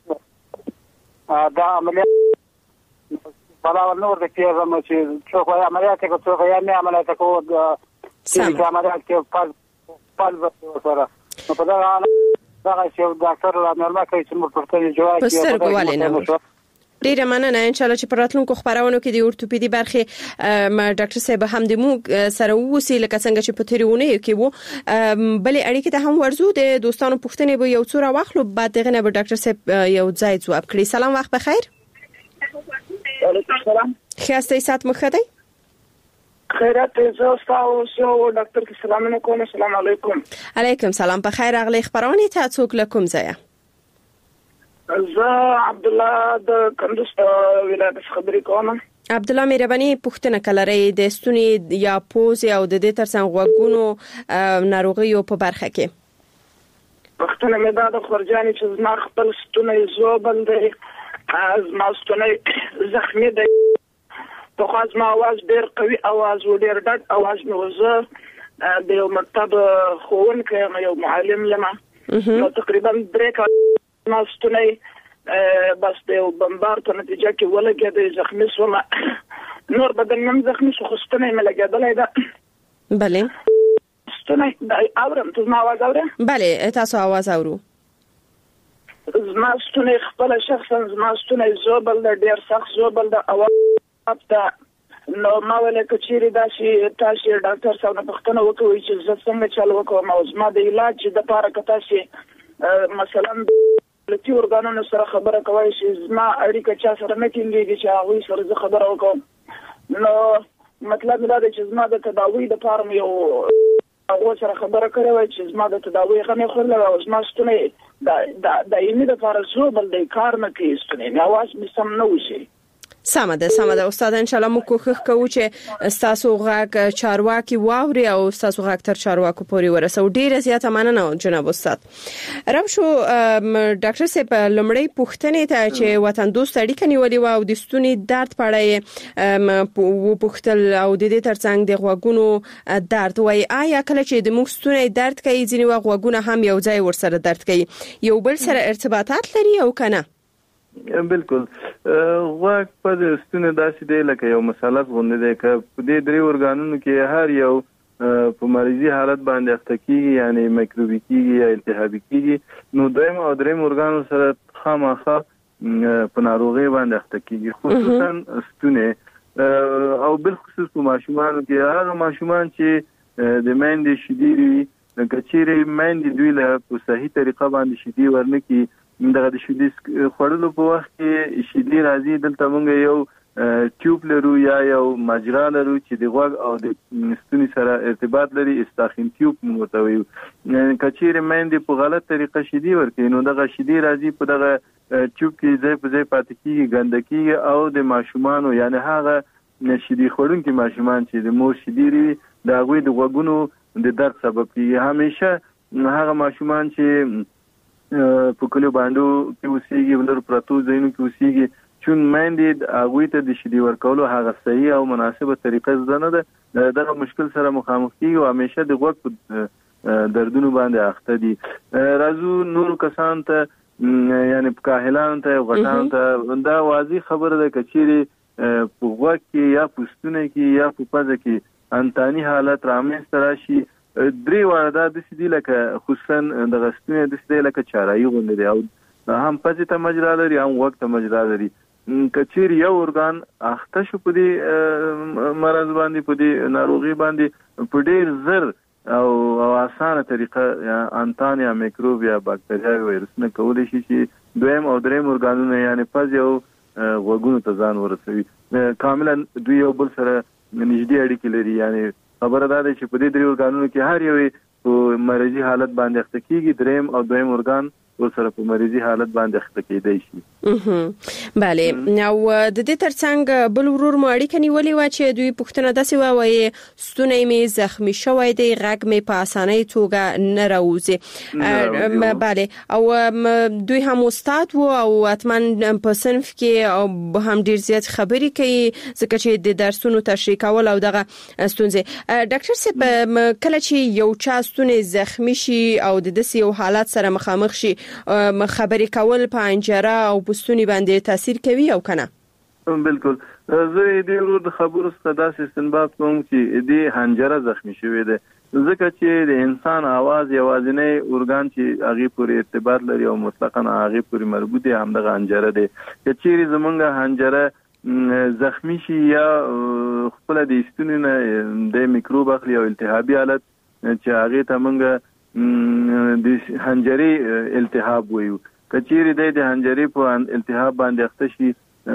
دا عملیات بلا نور د کې زموږ چې څو خو عملیات کې څو خو یې عملیات کو سم عملیات کې پال پال سره نو په دا دا چې ډاکټر لا نورمال کوي چې موږ پرته جواب کوي په سترګوالې نه ډیره مننه ان شاء الله چې پراتلونکو خبرونو کې د اورتوپیدي برخه ډاکټر صاحب هم د موږ سره ووسی لکه څنګه چې په تریونه کې وو بلې اړیکې ته هم ورزو د دوستانو پوښتنې به یو څو راوخلو بعد دغه نه به ډاکټر صاحب یو ځای جواب کړي سلام وخت بخیر وعلیکم السلام خیاسته سات مخدی خیرات زوستا او سو ډاکټر کی سلام علیکم السلام علیکم علیکم سلام په خیر اغلی خبرونه ته څوک لکم ځای زه عبد الله د کندوز ولایت خبرې کوم عبد الله مهرباني پوښتنه کولای د ستوني یا پوز او د دې ترڅنګ غوږونو ناروغي په برخه کې پوښتنه مې دا د خورجاني چې زما خپل ستوني زوبل دی از ما ستوني زخمي دی په خاص ما आवाज ډېر قوي आवाज و ډېر ډډ आवाज مې وزه د یو مکتب خوونکی یو معلم لمه نو تقریبا درې کال ما ستوني بس د یو بمبار په نتیجه کې ولګېد زخمي شوم نور بدن مې زخمي شو خو ستوني مې لګېدلې ده بله ستوني اورم ته ما आवाज اورم بله تاسو आवाज اورو زما ستوني خپل شخصا زما ستوني زوبل ده ډېر سخت زوبل ده اواز دا نو ما ولې کچېری دا چې تاسو ډاکټر صاحب نه پوښتنه وکړئ چې زه څنګه چالو وکړم او زما د علاج د لپاره کته چې مثلا لتی ورګانونو سره خبره کوي چې زما اړیکه چا سره نه کېږي چې هغه سره زه خبره وکړم نو مطلب دا دی چې زما د تداوی د لپاره یو هغه سره خبره کوي چې زما د تداوی غنې خورل او زما ستونی دا د یمه د لپاره زو بل د کار نه کوي ستونی نو واس مې سم نه وشي سمه ده سمه ده استاد ان شاء الله موږ کوښښ کوو چې تاسو غږ چارواکي واوري او تاسو غږ تر چارواکو پورې ورسو ډیره زیاته مننه جناب استاد رب شو ډاکټر صاحب لمړی پوښتنې ته چې وطن دوست اړیکه نیولې و او د ستوني درد پړای و پوښتل او د دې ترڅنګ د غوږونو درد وای آیا کله چې د موږ ستوني درد کوي ځینې وخت غوږونه هم یو ځای ورسره درد کوي یو بل سره ارتباطات لري او کنه بالکل غوږ په ستوني داسې دی لکه یو مسالت غوندې دی که په دې درې ورګانونو کې هر یو په مریضي حالت باندې اخته کیږي یعنی میکروبي کیږي یا التهابي کیږي نو دویم او دریم ورګانو سره خامخا په ناروغي باندې اخته کیږي خصوصا ستوني او بل خصوص په ماشومانو کې هغه ماشومان چې د میندې شیدې وي لکه چیرې میندې دوی له په صحیح طریقه باندې شیدې ورنکي دغه د شیدې خوړلو په وخت کې شیدې راځي دلته موږ یو ټیوب لرو یا یو مجرا لرو چې د غوږ او د ستوني سره ارتباط لري، استاخین ټیوب موږ ته وایو. کچېرې میندې په غلط طریقه شیدې ورکوي نو دغه شیدې راځي په دغه ټیوب کې ځای په ځای پاتې کېږي، ګنده کېږي او د ماشومانو یعنې هغه شیدې خوړونکي ماشومان چې د مور شیدې لري د هغوی د غوږونو د درد سبب کېږي. همیشه هغه ماشومان چې په کلیو بانډو کې اوسېږي، لرو پرتو ځایونو کې اوسېږي، چون میندې هغوی ته د شیدې ورکولو هغه صحیح او مناسبه طریقه زده نه ده، دغه مشکل سره مخامخ کېږي او همیشه د غوږ په دردونو باندې اخته دي. راځو نورو کسانو ته یعنې په کاهلانو ته غټانو ته دا واضح خبره ده که چیرې په غوږ کې یا په ستوني کې یا په پزه کې انتاني حالت رامنځته راشي، درې واړه دا داسې دي لکه خصوصا دغه ستوني داسې دی لکه چارایي غوندې دی او هم پزې ته مجرا لري هم غوږ ته مجرا لري. که چیرې یو ارګان اخته شو په دې مرض باندې په دې ناروغي باندې په ډېر زر او اسانه طریقه انتان یا میکروب یا باکتریاوي وایرسونه کولی شي چې دویم او دریم ارګانونه یعنې پزې او غوږونو ته ځان ورسوي. کاملا دوی یو بل سره نږدې اړیکې لري، یعنې خبره دا ده چې په دې درې ارګانونو کې هر یو په مرضي حالت باندې اخته کېږي، دریم او دویم ارګان ورسره په مریضي حالت باندې اخته کېدای شي. بله، او د دې ترڅنګ بل ورور مو اړیکه نیولې وه چې دوی پوښتنه داسې ووایي ستونی مې زخمي شوی دی، غږ مې په اسانۍ توګه نه راوځي. بله، او دوی هم استاد وو او حتما په صنف کې هم ډېر زیات خبرې کوي ځکه چې د درسونو تشریح کول او دغه ستونزې. ډاکټر صاحب، کله چې یو چا ستونی زخمي شي او د داسې یو حالت سره مخامخ شي خبرې کول په انجره او پستونی باندې تاثیر کوي او کنه؟ بالکل. زه دې ورو د خبرو څخه داسې استنباط کوم چې دې حنجره زخمی شوې ده ځکه چې د انسان आवाज یوازینی ارګان چې هغه پورې ارتباط لري او مطلقاً هغه پورې مربوط دی همدغه حنجره ده. چې چیرې زمونږ حنجره زخمی شي یا خپل د ستوني نه د میکروب اخلي او التهابي حالت چې هغه ته مونږ د حنجرې التهاب وایو، کچېرې د د حنجرې په التهاب باندې اخته شي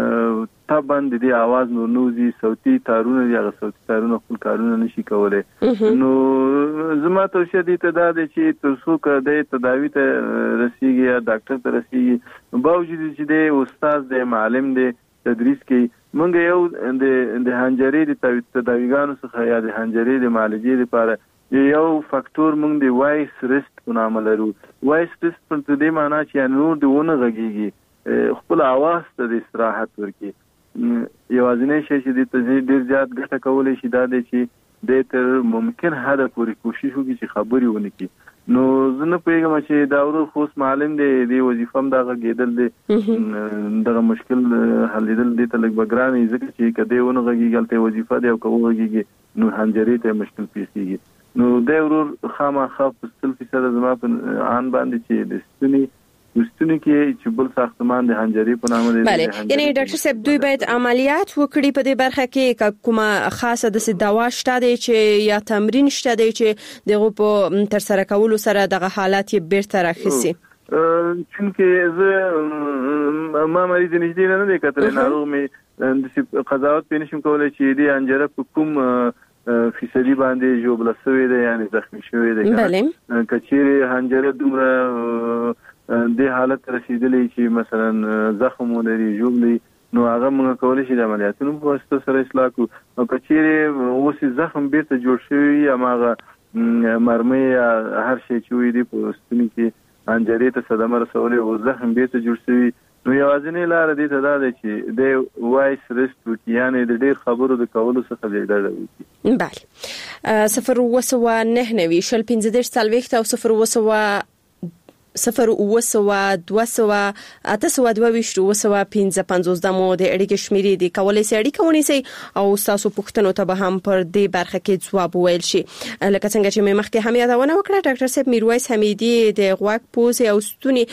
طبعا د دې आवाज نور نوزي، صوتي تارونه دي، هغه صوتي تارونه خپل کارونه نشي کولای. نو زما توصیه دي ته دا ده چې تر څو که د تداوي ته رسیږي یا ډاکټر ته رسیږي باوجود چې د استاد د معلم د تدریس کوي، موږ یو د حنجرې د تداویګانو څخه یا د حنجرې د معالجې لپاره یو فاکتور موږ د وایس ریسټ په نامه لرو. وایس ریسټ په دې معنی چې نور د ونه غږیږي، خپل اواز ته د استراحت ورکړي. یوازینی شی چې د ته ډیر زیات ګټه کولی شي دا دی چې د تر ممکن حد پورې کوشش وکړي چې خبرې ونه کړي. نو زه نه پوهېږم چې دا ورور خوست معلم دی، د وظیفه هم دا غږېدل دی، دغه مشکل حلېدل دی ته لږ به ګران وي ځکه چې که دی ونه غږېږي هلته وظیفه دی او که وغږېږي نو حنجرې ته مشکل پیښېږي. نو دی ورور خامخا په سل فیصده زما په آن باندې چې د ستوني ستوني کې چې بل ساختمان د حنجرې په نامه دی. بله، یعنی ډاکټر صاحب دوی باید عملیات وکړي په دې برخه کې، کومه خاصه د دوا شته دی چې یا تمرین شته دی چې دغه په تر سره کولو سره دغه حالت یې بیرته راخسي؟ چونکې زه ما مریض نږدې نه دی کتلی، ناروغ مې داسې قضاوت پرې نشم کولی چې دې حنجره په کوم فیصدي باندې ژوبله شوې ده یعنې زخمي شوې ده. بله، که چیرې حنجره دومره دې حالت رسیدلی چې مثلا زخم ولري ژوبلي نو هغه موږ کولی شي د عملیاتونو په واسطه سره اصلاح کړو. او که چیرې اوس زخم بیرته جوړ شوی هماغه مرمۍ یا هر شی چې وي دی په ستوني کې حنجرې ته صدمه رسولی او زخم بیرته جوړ شوی نو یوازینی لاره دې ته دا ده چې د وایس ریسټ وکړي، یعنې د ډېر خبرو د کولو څخه دې ډډه وکړي. بله، صفر اوه سوه نهه نوي شل پنځه دېرش څلوېښت او صفر اوه سوه صفر اوه سوه دوه سوه اته سوه دوه ویشت اوه سوه پنځه پنځوس د مو د اړیکې شمیرې دي، کولی سئ اړیکه ونیسئ او ستاسو پوښتنو ته به هم پر دې برخه کې ځواب وویل شي. لکه څنګه چې مې مخکې هم یادونه وکړه، ډاکټر صاحب میرویس حمیدي د غوږ، پوزې او ستوني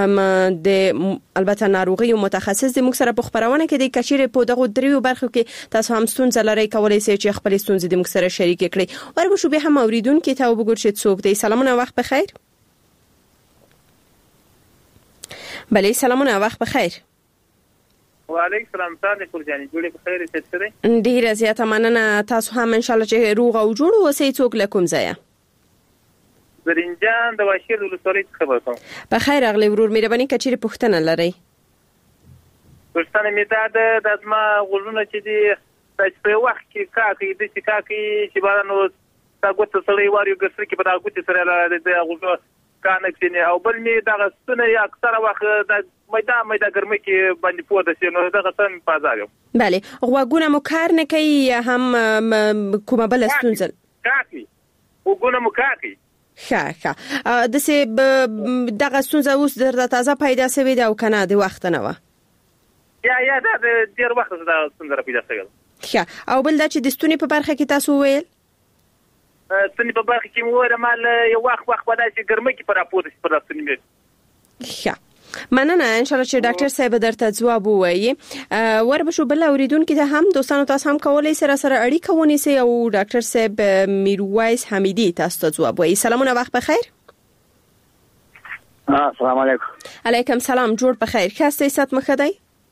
د البته ناروغي متخصص د موږ سره په خبرونه کې د کچېرې په دغه دریو برخو کې تاسو هم ستونزه لرئ، کولی سئ چې خپل ستونزې د موږ سره شریک کړئ. ورغوښو به هم اوریدونکو ته وګورئ چې څوک دی. سلامونه، وخت بخیر. بله سلامونه وخت بخیر. وعلیکم السلام تاسو پرجاني جوړې بخیر ست سره ډیره زیاته مننه. تاسو هم ان شاء الله چې روغ او جوړ اوسئ. څوک لکم ځای زرینجان د واشیر ولسوالۍ خبر کوم. بخیر اغلی ورور مهرباني کچېره پوښتنه لرئ؟ پښتنه می دا د ازما غوړونه چې دی په وخت کې کاکي د چې کاکي چې بارانو تاګوت سره وایو ګرځي کې په تاګوت سره د غوړو کانکشن او بل می دا غسنه اکثره وخت د میدا میدا ګرمي کې باندې پوه د شنو د غسن بازار یو. بله غوګونه مو کار نه کوي هم کومه بل ستونزه کاکي وګونه مو کاکي ښه ښه د سه دغه ستونزه اوس درته تازه پیدا شوې ده او کنه د وخت نه و یا یا دا ډیر وخت دا ستونزه پیدا شوې. ښه او بل دا چې د ستوني په برخه کې تاسو ویل ستوني په برخه کې مو مال یو وخت وخت ودا چې ګرمي کې پر اپوت پر ستوني می. ښه مننه ان شاء الله چې ډاکټر صاحب درته ځواب ووایي. وربشو بل اوریدونکو ته هم دوستانو تاسو هم کولای سره سره اړیکه ونیسئ او ډاکټر صاحب میرویس حمیدی تاسو ته ځواب وایي. سلامونه وخت بخیر. السلام علیکم. علیکم سلام جوړ بخیر. خاصه ست مخدای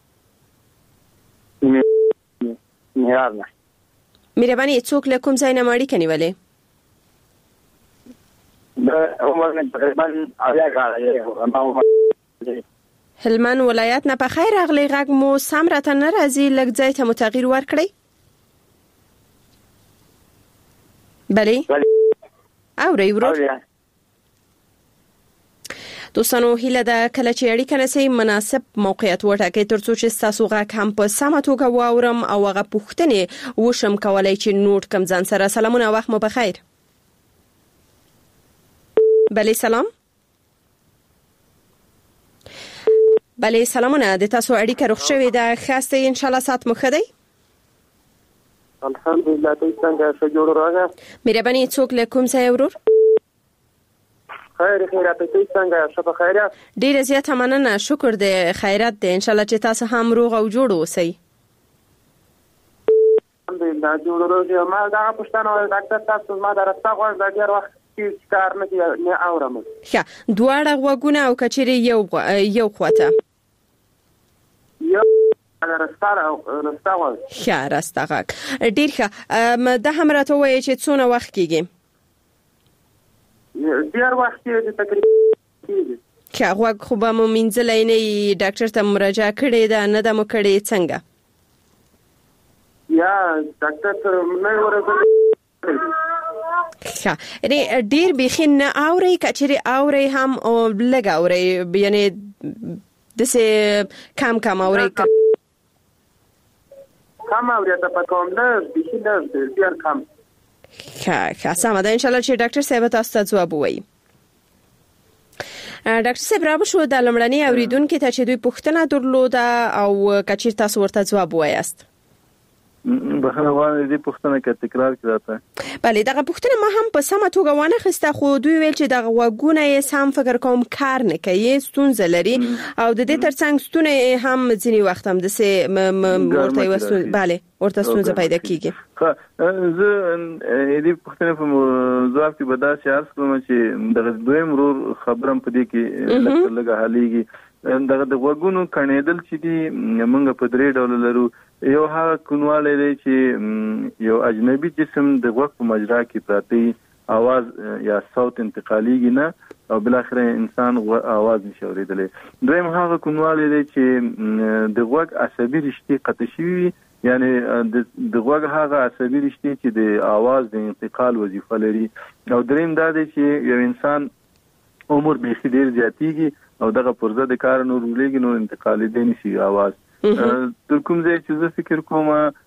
مهرباني مهرباني څوک له کوم ځای نه ماړی کنيولې؟ د عمر نه تقریبا اویا کال هلمند ولایت نه په خیر اغلی غږ مو سم راته نه راځي. لږ ځای ته مو تغییر ورکړئ. بله اورئ ورور. دوستانو هیله ده کله چې اړیکه نسئ مناسب موقعیت وټاکئ ترڅو چې ستاسو غږ هم په سمه توګه واورم او هغه پوښتنې وشم کولای چې نوٹ کم ځان سره. سلامونه وخت مو بخیر. بله سلام. بله سلامونه د تاسو اړیکه روغ شوې ده. خاصه ان شاء الله سات مو خدای. الحمدلله تاسو څنګه ښه جوړ راغله؟ مهرباني څوک له کوم ځای ورور؟ خیر خیرات تاسو څنګه ښه په خیرات؟ ډیره زیاته مننه. شکر دې خیرات دې ان شاء الله چې تاسو هم روغ او جوړ اوسئ. الحمدلله جوړ راغله. ما دا پښتنه ډاکټر تاسو ما درسته غوښ دا ډیر وخت چې کار نه کوي نه اورم. ښه دواړه غوګونه او کچېره یو یو خواته یو راستاره راستاوه ښه راستغه ډیر ښه. دا هم راته وایي چې څونه وخت کېږي؟ ډیر وخت کېږي تقریبا. ښه غوږ خو به مو مینځلی نه یي ډاکټر ته مراجعه کړې ده نه ده مو کړې څنګه؟ یا ډاکټر سره نه ورغلی. ښه یعنې ډیر بیخي نه اورئ کچېرې اورئ هم او لږ اورئ یعنې داسې کم کم اورئ؟ کم اورئ ته په کوم لږ بیخي لږ ډېر کم. ښه ښه سمه ده ان شاء الله چې ډاکټر صاحب تاسو ته ځواب ووایي. ډاکټر صاحب رابشو د لومړني اوریدونکو ته چې دوی پوښتنه درلوده او کچېر تاسو ورته ځواب ووایاست. بخښنه غواړم دې پوښتنه کې تکرار کړه راته. بله دغه پوښتنه ما هم په سمه توګه وانه خسته خو دوی ویل چې دغه غوږونه یې سم فکر کوم کار نه کوي ستونزه لري او د دې ترڅنګ ستونی هم ځینې وخت هم داسې ورته یوه بله ورته ستونزه پیدا کیږي. ښه زه دې پوښتنې په ځواب کې به داسې عرض کړم چې دغه دویم ورور خبره هم په دې کې لږ لږ حلیږي. دغه د غوږونو کڼېدل چې دي موږ په درې ډوله لرو. یو هغه کونوالی دی چې یو اجنبي جسم د غوږ په مجرا کې پراته اواز یا صوت انتقالیږي نه او بالاخره انسان اواز نشي اوریدلی. دویم هغه کونوالی دی چې د غوږ عصبي رشتې قطع شوي یعنی د غوږ هغه عصبي رشتې چې د اواز د انتقال وظیفه لري. او دریم دا دی چې یو انسان عمر بیخي ډیر زیاتیږي او دغه پرزه د کار نور ولېږي نو انتقالي دی نشي اواز. تر کوم ځای چې زه فکر کوم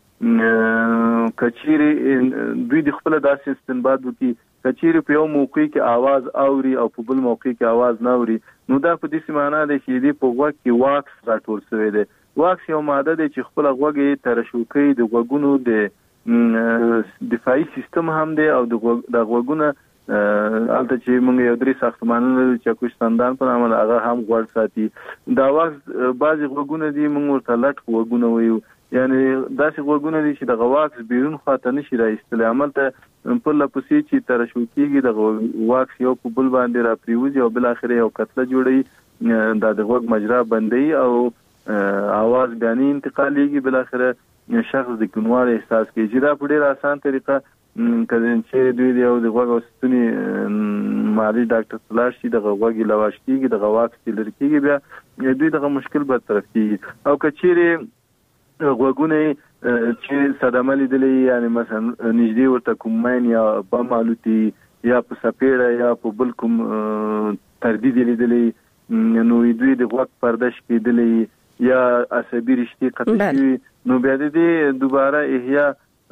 کچېرې دوی د خپل داسې استنباط وکړي کچېرې په یو موقع کې आवाज اوري او په بل موقع کې आवाज نه اوري نو دا په دې معنا ده چې دې په غوږ کې واکس راټول شوی دی. واکس یو ماده ده چې خپل غوږ یې ترشوکي د غوږونو د دفاعي سیستم هم دی او د غوږونو البته چې موږ یو درې ساختمانونه لرو چې کوشتندان په نامه هغه هم غوړ ساتي. دا واکس بعضی غوږونه دي موږ ورته لټ غوږونه وایو یعنی داسې غوږونه دي چې د واکس بیرون خواته نشي راایستلی عملته په لپسې چې ترشوکیږي د واکس یو په بل باندې را پریوزي او بل اخر یو کتله جوړي د غوږ مجرا بندي او اواز بیانې انتقالېږي، بل اخره شخص د کونوال احساس کوي چې دا په ډېر آسان طریقه کله چې دوی د غوږ او ستوني مالي ډاکټر ته لاړ شي، د غوږ لواش کېږي، د واکس لرې کېږي، بیا دوی دغه مشکل برطرف کېږي. او که چیرې غوږونه چې صدمه لیدلې، یعنی مثلا نږدې ورته کوم ماین یا بم الوتي یا په سپېړه یا په بل کوم تردید لیدلې، نو دوی د غوږ پرده شکېدلې یا عصبي رشتې قطع شوي، نو بیا د دې دوباره احیا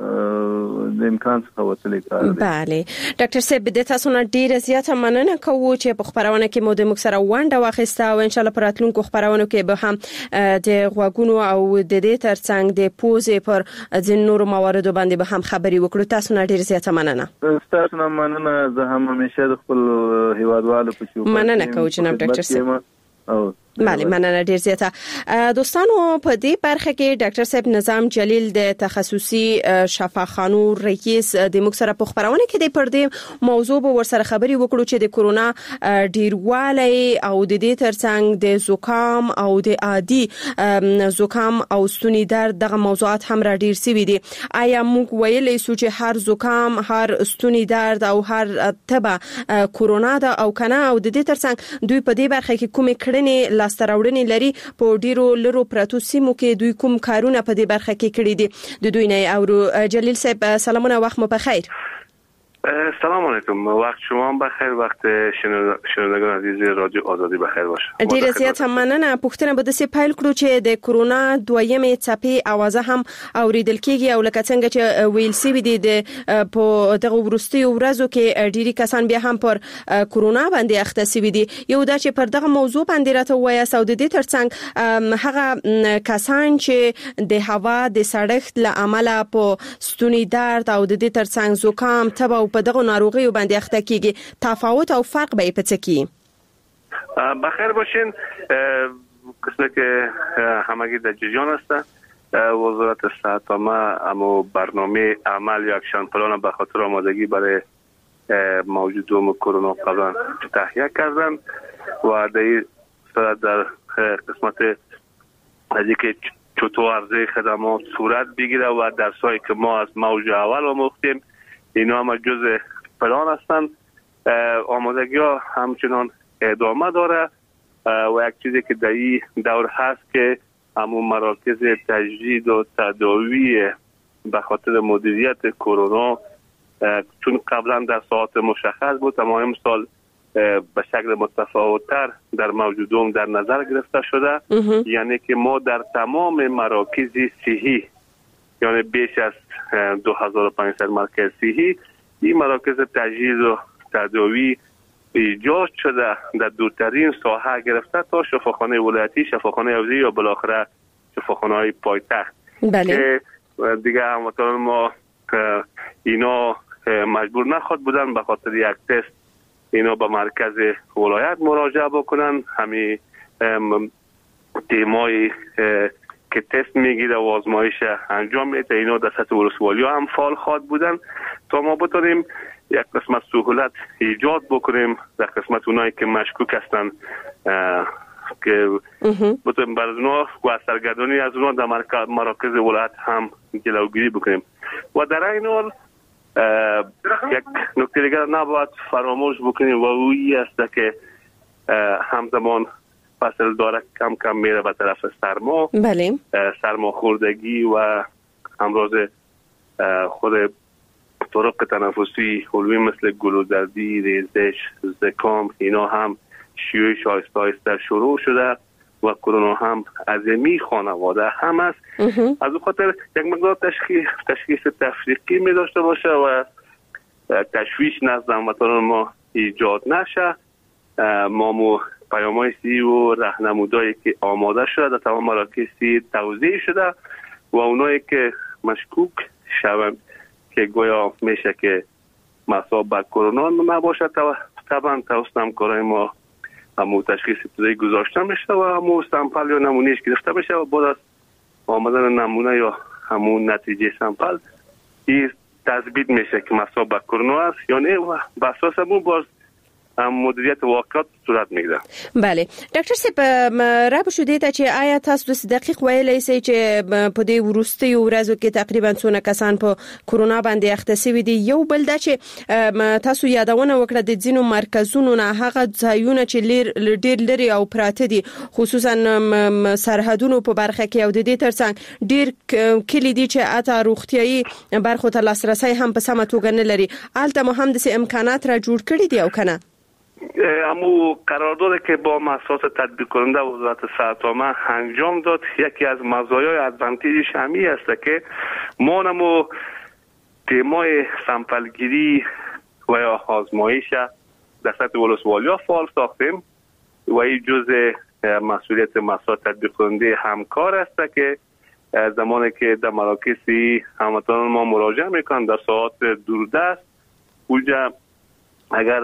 د امکان څخه وتلی کار دی. بله ډاکټر صاحب، د تاسو نه ډیره زیاته مننه کوو چې په خبرونه کې مو د موږ سره ونډه واخیسته او ان شاء الله په راتلونکو خبرونو کې به هم د غوږونو او د دې ترڅنګ د پوزې پر ځینو نورو مواردو باندې به هم خبري وکړو. تاسو نه ډیره زیاته مننه. تاسو نه مننه. زه هم همیشه د خپل هیوادوالو په چوکاټ مننه کوم جناب ډاکټر صاحب. او بله مننه ډیر زیاته. دوستانو په دې برخه کې ډاکټر صاحب نظام جلیل د تخصصي شفاخانو رئیس د موږ سره په خبرونه کې د پردې موضوع به ورسره خبري وکړو چې د کورونا ډیروالی او د دې ترڅنګ د زکام او د عادي زکام او ستوني درد دغه موضوعات هم را ډیر سوي دي. آیا موږ ویلی سو چې هر زکام، هر ستوني درد او هر تبه کورونا ده او کنه، او د دې ترڅنګ دوی په دې برخه کې کومې کړنې لاستراوړنې لري؟ په ډیرو لرو پراتو سیمو کې دوی کوم کارونه په دې برخه کې کړي دي؟ د دوی نه اورو. جلیل صاحب سلامونه، وخت مو بخیر. سلام علیکم، وقت شما هم بخیر، وقت شنوندگان عزیز رادیو آزادی بخیر باشه. ډیر زیاته مننه. پوښتنه به د سی پایل کړو چې د کورونا دویمې څپې اوازه هم اوریدل کیږي او لکه څنګه چې ویل سی وي د په دغه ورستي ورځو کې ډیری کسان بیا هم پر کورونا باندې اخته سوي دي. یو دا چې پر دغه موضوع باندې راته وایاست او د دې ترڅنګ هغه کسان چې د هوا د سړښت له امله په ستوني درد او د دې ترڅنګ زکام، تبه په دغه ناروغیو باندې اخته کیږي، تفاوت او فرق به یې په څه کې؟ بخیر باشین. قسمه که همگی در جریان هست، وزارت صحت عامه اما برنامه عمل یا اکشن پلان به خاطر آمادگی برای موجود دوم کرونا قبلا تهیه کردن و در این صورت در قسمت از اینکه چطور عرضه خدمات صورت بگیره و درسایی که ما از موج اول آموختیم اینا هم جز پلان هستند. آمادگی ها همچنان ادامه داره و یک چیزی که در این دور هست که همون مراکز تجدید و تداوی به خاطر مدیریت کرونا، چون قبلا در ساعت مشخص بود اما امسال به شکل متفاوت‌تر در موجودوم در نظر گرفته شده. یعنی که ما در تمام مراکز صحی، یعنی بیش از دو هزار و پانصد مرکز صحی، این مراکز تجهیز و تداوی ایجاد شده در دورترین ساحه گرفته تا شفاخانه ولایتی، شفاخانه حوزه‌ای یا بالاخره شفاخانه‌های پایتخت. بله. که دیگه هموطنان ما اینا مجبور نخواد بودن به خاطر یک تست اینا به مرکز ولایت مراجعه بکنن. همین تیمای که تست میگیره و آزمایش انجام میده اینا در سطح ولسوالی هم فعال خواهد بودن تا ما بتونیم یک قسمت سهولت ایجاد بکنیم در قسمت اونایی که مشکوک هستن که بتونیم بر اونا و سرگردانی از اونا در مراکز ولایت هم جلوگیری بکنیم. و در این حال یک نکته دیگر نباید فراموش بکنیم و اویی است که همزمان فصل داره کم کم میره به طرف سرما. بله. سرما خوردگی و همراز خود طرق تنفسی علوی مثل گلودردی، ریزش، زکام اینا هم شیوعش آهسته آهسته شروع شده و کرونا هم عظیمی خانواده هم است. از اون خاطر یک مقدار تشخیص تشخیص تفریقی می داشته باشه و تشویش نزد هموطنان ما ایجاد نشه. ما مو پیام‌های سی و راهنمودایی که آماده شده در تمام مراکز سی توزیع شده و اونایی که مشکوک شوند که گویا میشه که مصاب به کرونا نباشه طبعا توسط همکارای ما همو تشخیص ابتدایی گذاشته میشه و همو سامپل یا نمونهش گرفته میشه و بعد از آمدن نمونه یا همون نتیجه سامپل این تثبیت میشه که مصاب به کرونا است یا نه و بر اساس همون باز مدیریت واقعات صورت میگیره. بله ډاکټر صاحب را به شو دیته چې آیا تاسو د دقیق ویلای شئ چې په دې ورستي ورځو کې تقریبا څونه کسان په کورونا باندې اخته شوي دي؟ یو بل دا چې تاسو یادونه وکړه د ځینو مرکزونو نه هغه ځایونه چې ډېر لري او پراته دي خصوصا سرحدونو په برخه کې او د دې ترڅنګ ډېر کلی دي چې اته روغتيایي برخو ته لاسرسي هم په سمه توګه نه لري. البته مو هم د امکانات را جوړ کړی دی او کنه امو قراردادی که با مؤسسات تطبیق کننده وزارت صحت عامه انجام داد یکی از مزایای ادوانتیجش همی است که ما نمو تیمای سمپلگیری و یا آزمایش در سطح ولسوالی فعال ساختیم و این جزء مسئولیت مؤسسات تطبیق کننده همکار است که زمانی که در مراکزی هموطنان ما مراجعه میکنند در ساعات دوردست اونجا اگر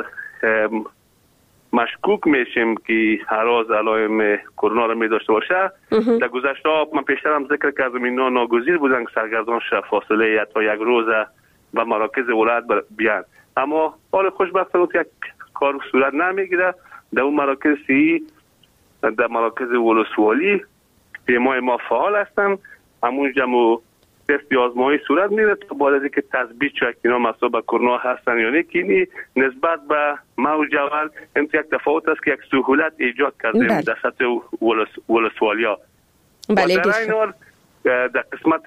مشکوک میشیم که هراز علائم کرونا را می داشته باشه در گذشته من پیشتر هم ذکر کردم اینا ناگزیر بودن که سرگردان شه فاصله تا یک روز به مراکز ولایت بیان، اما حال خوشبختانه یک کار صورت نمیگیره. در اون مراکز سی در مراکز ولسوالی تیمای ما فعال هستن، همونجا مو تست آزمایی صورت میره تا بعد از اینکه تثبیت شد که اینا مصاب به کرونا هستن یا نه که نسبت به موج اول این یک تفاوت است که یک سهولت ایجاد کردیم در سطح ولسوالیا. بله در این حال در قسمت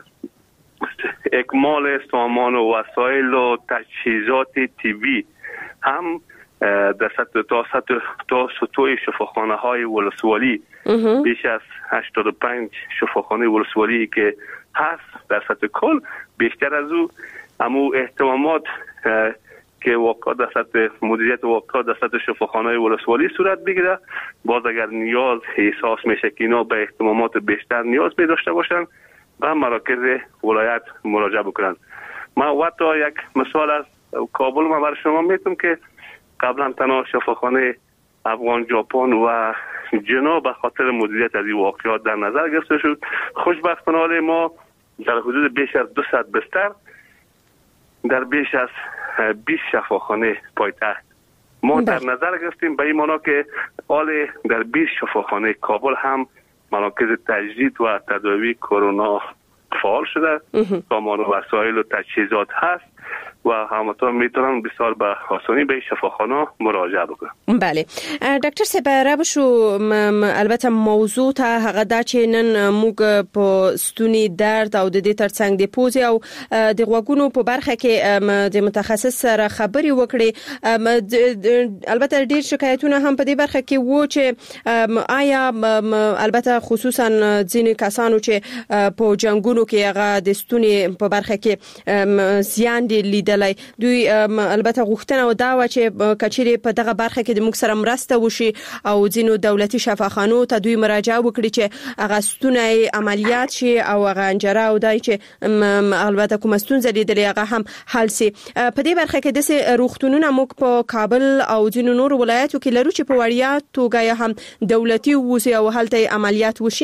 اکمال سامان و وسایل و تجهیزات طبی هم در سطح تا سطح تا سطوح شفاخانه های ولسوالی بیش از هشتاد و پنج شفاخانه ولسوالی که هست در سطح کل، بیشتر از او همو اهتمامات که واقعا در سطح مدیریت واقعا در سطح شفاخانه ولسوالی صورت بگیره. باز اگر نیاز احساس میشه که اینا به اهتمامات بیشتر نیاز می داشته باشن و مراکز ولایت مراجعه بکنن. من وقتا یک مثال از کابل ما برای شما میتونم که قبلا تنها شفاخانه افغان ژاپن و جنا به خاطر مدیریت از این واقعات در نظر گرفته شد. خوشبختانه ما در حدود بیش از دویست بستر در بیش از بیست شفاخانه پایتخت ما در نظر گرفتیم، به این معنا که حال در بیست شفاخانه کابل هم مراکز تجدید و تداوی کرونا فعال شده، سامان و وسایل و تجهیزات هست و هموطنان میتونن بسیار به آسانی به شفاخانه مراجعه بکنن. بله ډاکټر صاحب را بشو البته موضوع ته هغه دا چې نن موږ په ستوني درد او د دې ترڅنګ د پوزې او د غوږونو په برخه کې د متخصص سره خبرې وکړې. البته ډېر شکایتونه هم په دې برخه کې وو چې آیا البته خصوصا ځینې کسانو چې په جنگونو کې هغه د ستوني په برخه کې زیان دي لیدلای، دوی البته غوښتنه او دا و چې کچېرې په دغه برخه کې د موږ سره مرسته وشي او ځینو دولتي شفاخانو ته دوی مراجعه وکړي چې هغه ستونی عملیات شي او هغه انجره او دای چې البته کوم ستونزه لیدلې هغه هم حل شي. په دې برخه کې د روغتونونو موږ په کابل او ځینو نور ولایتو کې لرو چې په وړیا توګه هم دولتي ووسي او هلته عملیات وشي.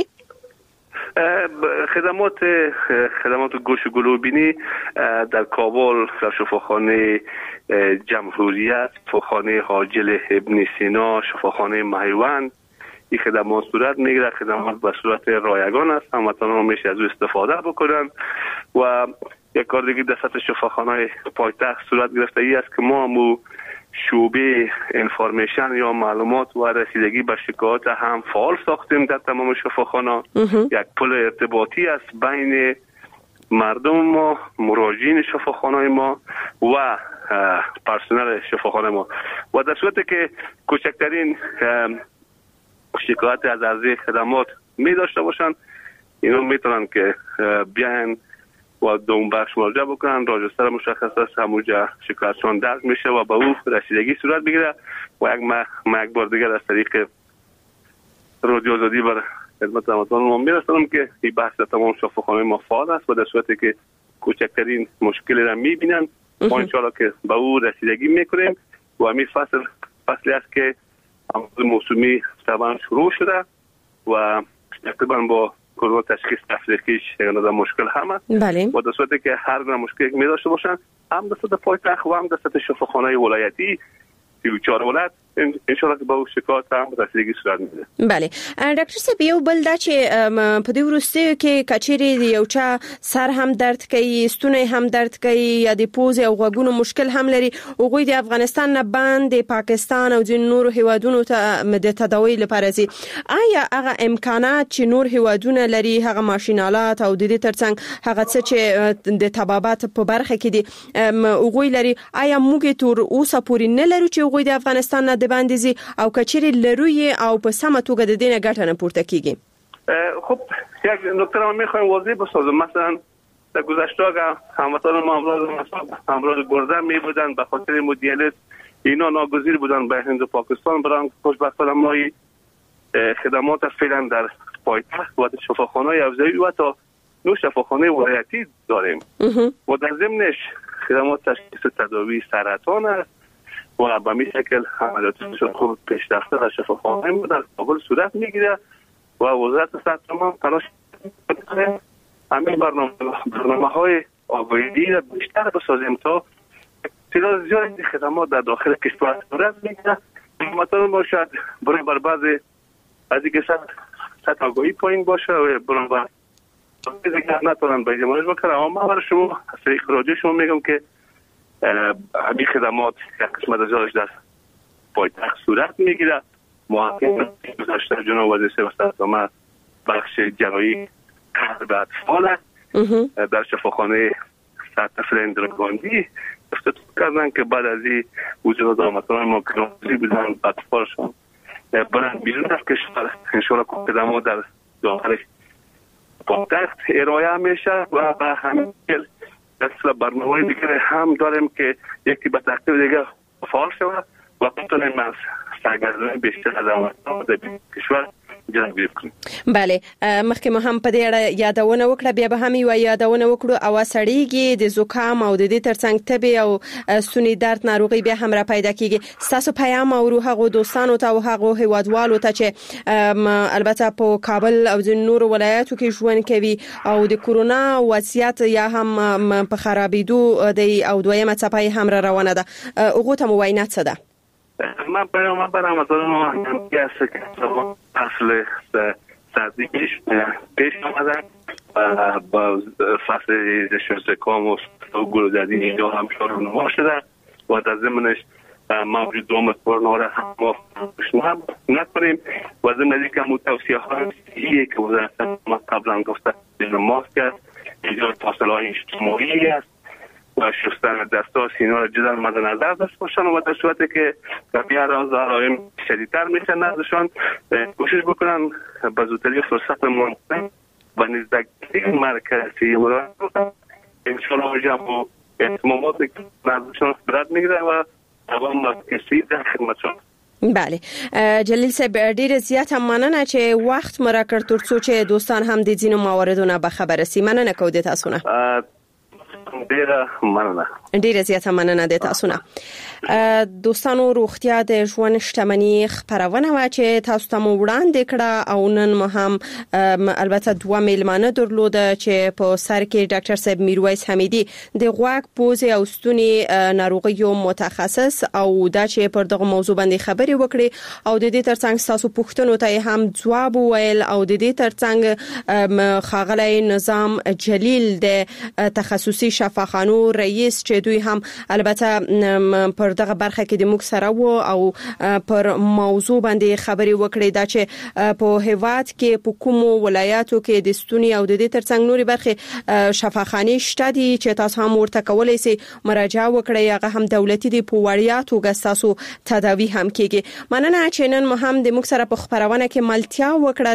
خدمات خدمات گوش و گلوبینی در کابل در شفاخانه جمهوریت، شفاخانه حاجل ابن سینا، شفاخانه مهیوند این خدمات صورت میگیره. خدمات به صورت رایگان است، هموطنان میشه از او استفاده بکنن. و یک کار دیگه در سطح شفاخانه پایتخت صورت گرفته ای است که ما هم شعبه انفارمیشن یا معلومات و رسیدگی به شکایات هم فعال ساختیم در تمام شفاخانه. یک پل ارتباطی است بین مردم ما، مراجعین شفاخانه ما و پرسنل شفاخانه ما و در صورتی که کوچکترین شکایت از عرضه خدمات می داشته باشند اینا میتونن که بیان و دوم بخش مراجعه بکنن. راجستر مشخص است، همونجا شکایتشون درج میشه و به او رسیدگی صورت بگیره. و یک ما یک بار دیگر از طریق رادیو آزادی بر خدمت هموطنان ما میرسونم که این بحث تمام شفاخانه ما فعال است و در صورتی که کوچکترین مشکلی را میبینن ما انشاءالله که به او رسیدگی میکنیم. و همین فصل فصلی است که موسمی طبعا شروع شده و تقریبا با کرونا تشخیص تفریقیش یک مشکل هم است. بله. و در صورتی که هر گونه مشکلی می داشته باشن هم در سطح پایتخت و هم در سطح شفاخانه ولایتی سی و چهار ولایت ان شاء الله به شکایت هم رسیدگی صورت میده. بله ډاکټر صاحب یو بل دا چې په دې وروستیو کې کچېری یو چا سر هم درد کوي ستونی هم درد کوي یا د پوزې او غوږونو مشکل هم لري هغوی د افغانستان نه باندې پاکستان او د نورو هیوادونو ته د تداوی لپاره ځي آیا هغه امکانات چې نور هیوادونه لري هغه ماشینالات او د دې ترڅنګ هغه څه چې د طبابت په برخه کې دي هغوی لري آیا موږ تر اوسه پورې نه لرو چې هغوی د افغانستان نه د باندې زی او کچېری لروي او په سمه توګه د دینه ګټه نه پورته کیږي. خب یک نکته رو میخوایم واضح بسازم. مثلا در گذشته هموطنان ما امراض امراض گرده می بودن به خاطر مدیریت اینا ناگزیر بودن به هند و پاکستان برن. خوشبختانه ما خدمات فعلا در پایتخت و شفاخانه‌های افزایی و تا نو شفاخانه ولایتی داریم و در ضمنش خدمات تشخیص تداوی سرطان است و به می شکل عملیات خوب پیشرفته در شفاخانه ما در کابل صورت میگیره و وزارت صحت ما تلاش میکنه همین برنامه برنامه های آگاهی را بیشتر بسازیم تا تعداد زیادی خدمات در داخل کشور صورت میگیره. مثلا ما شاید برای بر بعضی از اینکه سطح آگاهی پایین باشه و برای بر دیگر نتونن به جمعش بکنه. اما برای شما از طریق رادیو شما میگم که همین خدمات یک قسمت از جالش در پایتخت صورت میگیره. محقق گذاشته جناب وزیر صحت ما بخش جراحی قلب اطفال در شفاخانه سطح فلندرگاندی افتتاح کردن که بعد از این وجود آمدن ما کنازی بودن اطفالشون برن بیرون از کشور انشاءالله خدمات در داخل پایتخت ارائه میشه و به همین اصلا برنامه دیگه هم داریم که یکی به ترتیب دیگه فعال شود و بتونیم از سرگرمی بیشتر از آمدن کشور جلوگیری کنیم. بله مخکې ما هم په دې اړه یادونه وکړه بیا به هم یو یادونه وکړو او سړیږي د زکام او د دې ترڅنګ تبه او ستوني درد ناروغي بیا هم را پیدا کیږي. تاسو پیغام او روح غو دوستانو ته او هغه هیوادوالو ته چې البته په کابل او د نورو ولایاتو کې ژوند کوي او د کورونا وضعیت یا هم په خرابېدو دی او دویمه څپه هم را روانه ده هغه ته موینات څه ده؟ من برام برام از اون کسی که اصل سردیش پیش آمدن و با فصل زکام و گلودردی اینجا هم شروع شده و در ضمنش موجود دوم کرونا را هم ما هم نکنیم و ضمن اینکه توصیه های ایه که وزارت ما قبلا گفته ماسک است، ایجاد فاصله های اجتماعی است و شستن دستا سینا را جدا مد نظر داشته باشن و در صورتی که کمی راز علائم شدیدتر میشه نزدشان کوشش بکنن به زودتری فرصت ممکن و نزدیکی مرکزی مراجعه بکنن. انشاءالله اونجا با اهتمامات نزدشان برد میگیره و دوام کسی در خدمتشان. بله جلیل صاحب ډیر زیات مننه چې وخت مرا کړ ترڅو چې دوستان هم د ځینو مواردونو به خبر سي. مننه کوم د تاسو نه. ډیره مننه. ډیره زیاته مننه د تاسو نه. دوستانو روغتیا د ژوند شتمنۍ خبرونه و چې تاسو ته وړاندې کړه او نن مو هم البته دوه میلمانه درلوده چې په سر کې ډاکټر صاحب میرویس حمیدي د غوږ پوزې او ستوني ناروغیو متخصص او دا چې پر دغه موضوع باندې خبرې وکړي او د دې ترڅنګ تاسو پوښتنو ته هم جواب ویل او د دې ترڅنګ خاغلی نظام جلیل د تخصصي شفاخانو رئیس چې دوی هم البته پر دغه برخه کې د موږ سره وو او پر موضوع باندې خبرې وکړې دا چې په هیواد کې په کومو ولایاتو کې د ستوني او د دې ترڅنګ نوري برخه شفاخانه شته دي چې تاسو هم ورته کولای شئ مراجعه وکړئ. هغه هم دولتي دي په وړیا توګه تاسو تداوی هم کیږي. مننه چې نن مو هم د موږ سره په خبرونه کې ملتیا وکړه.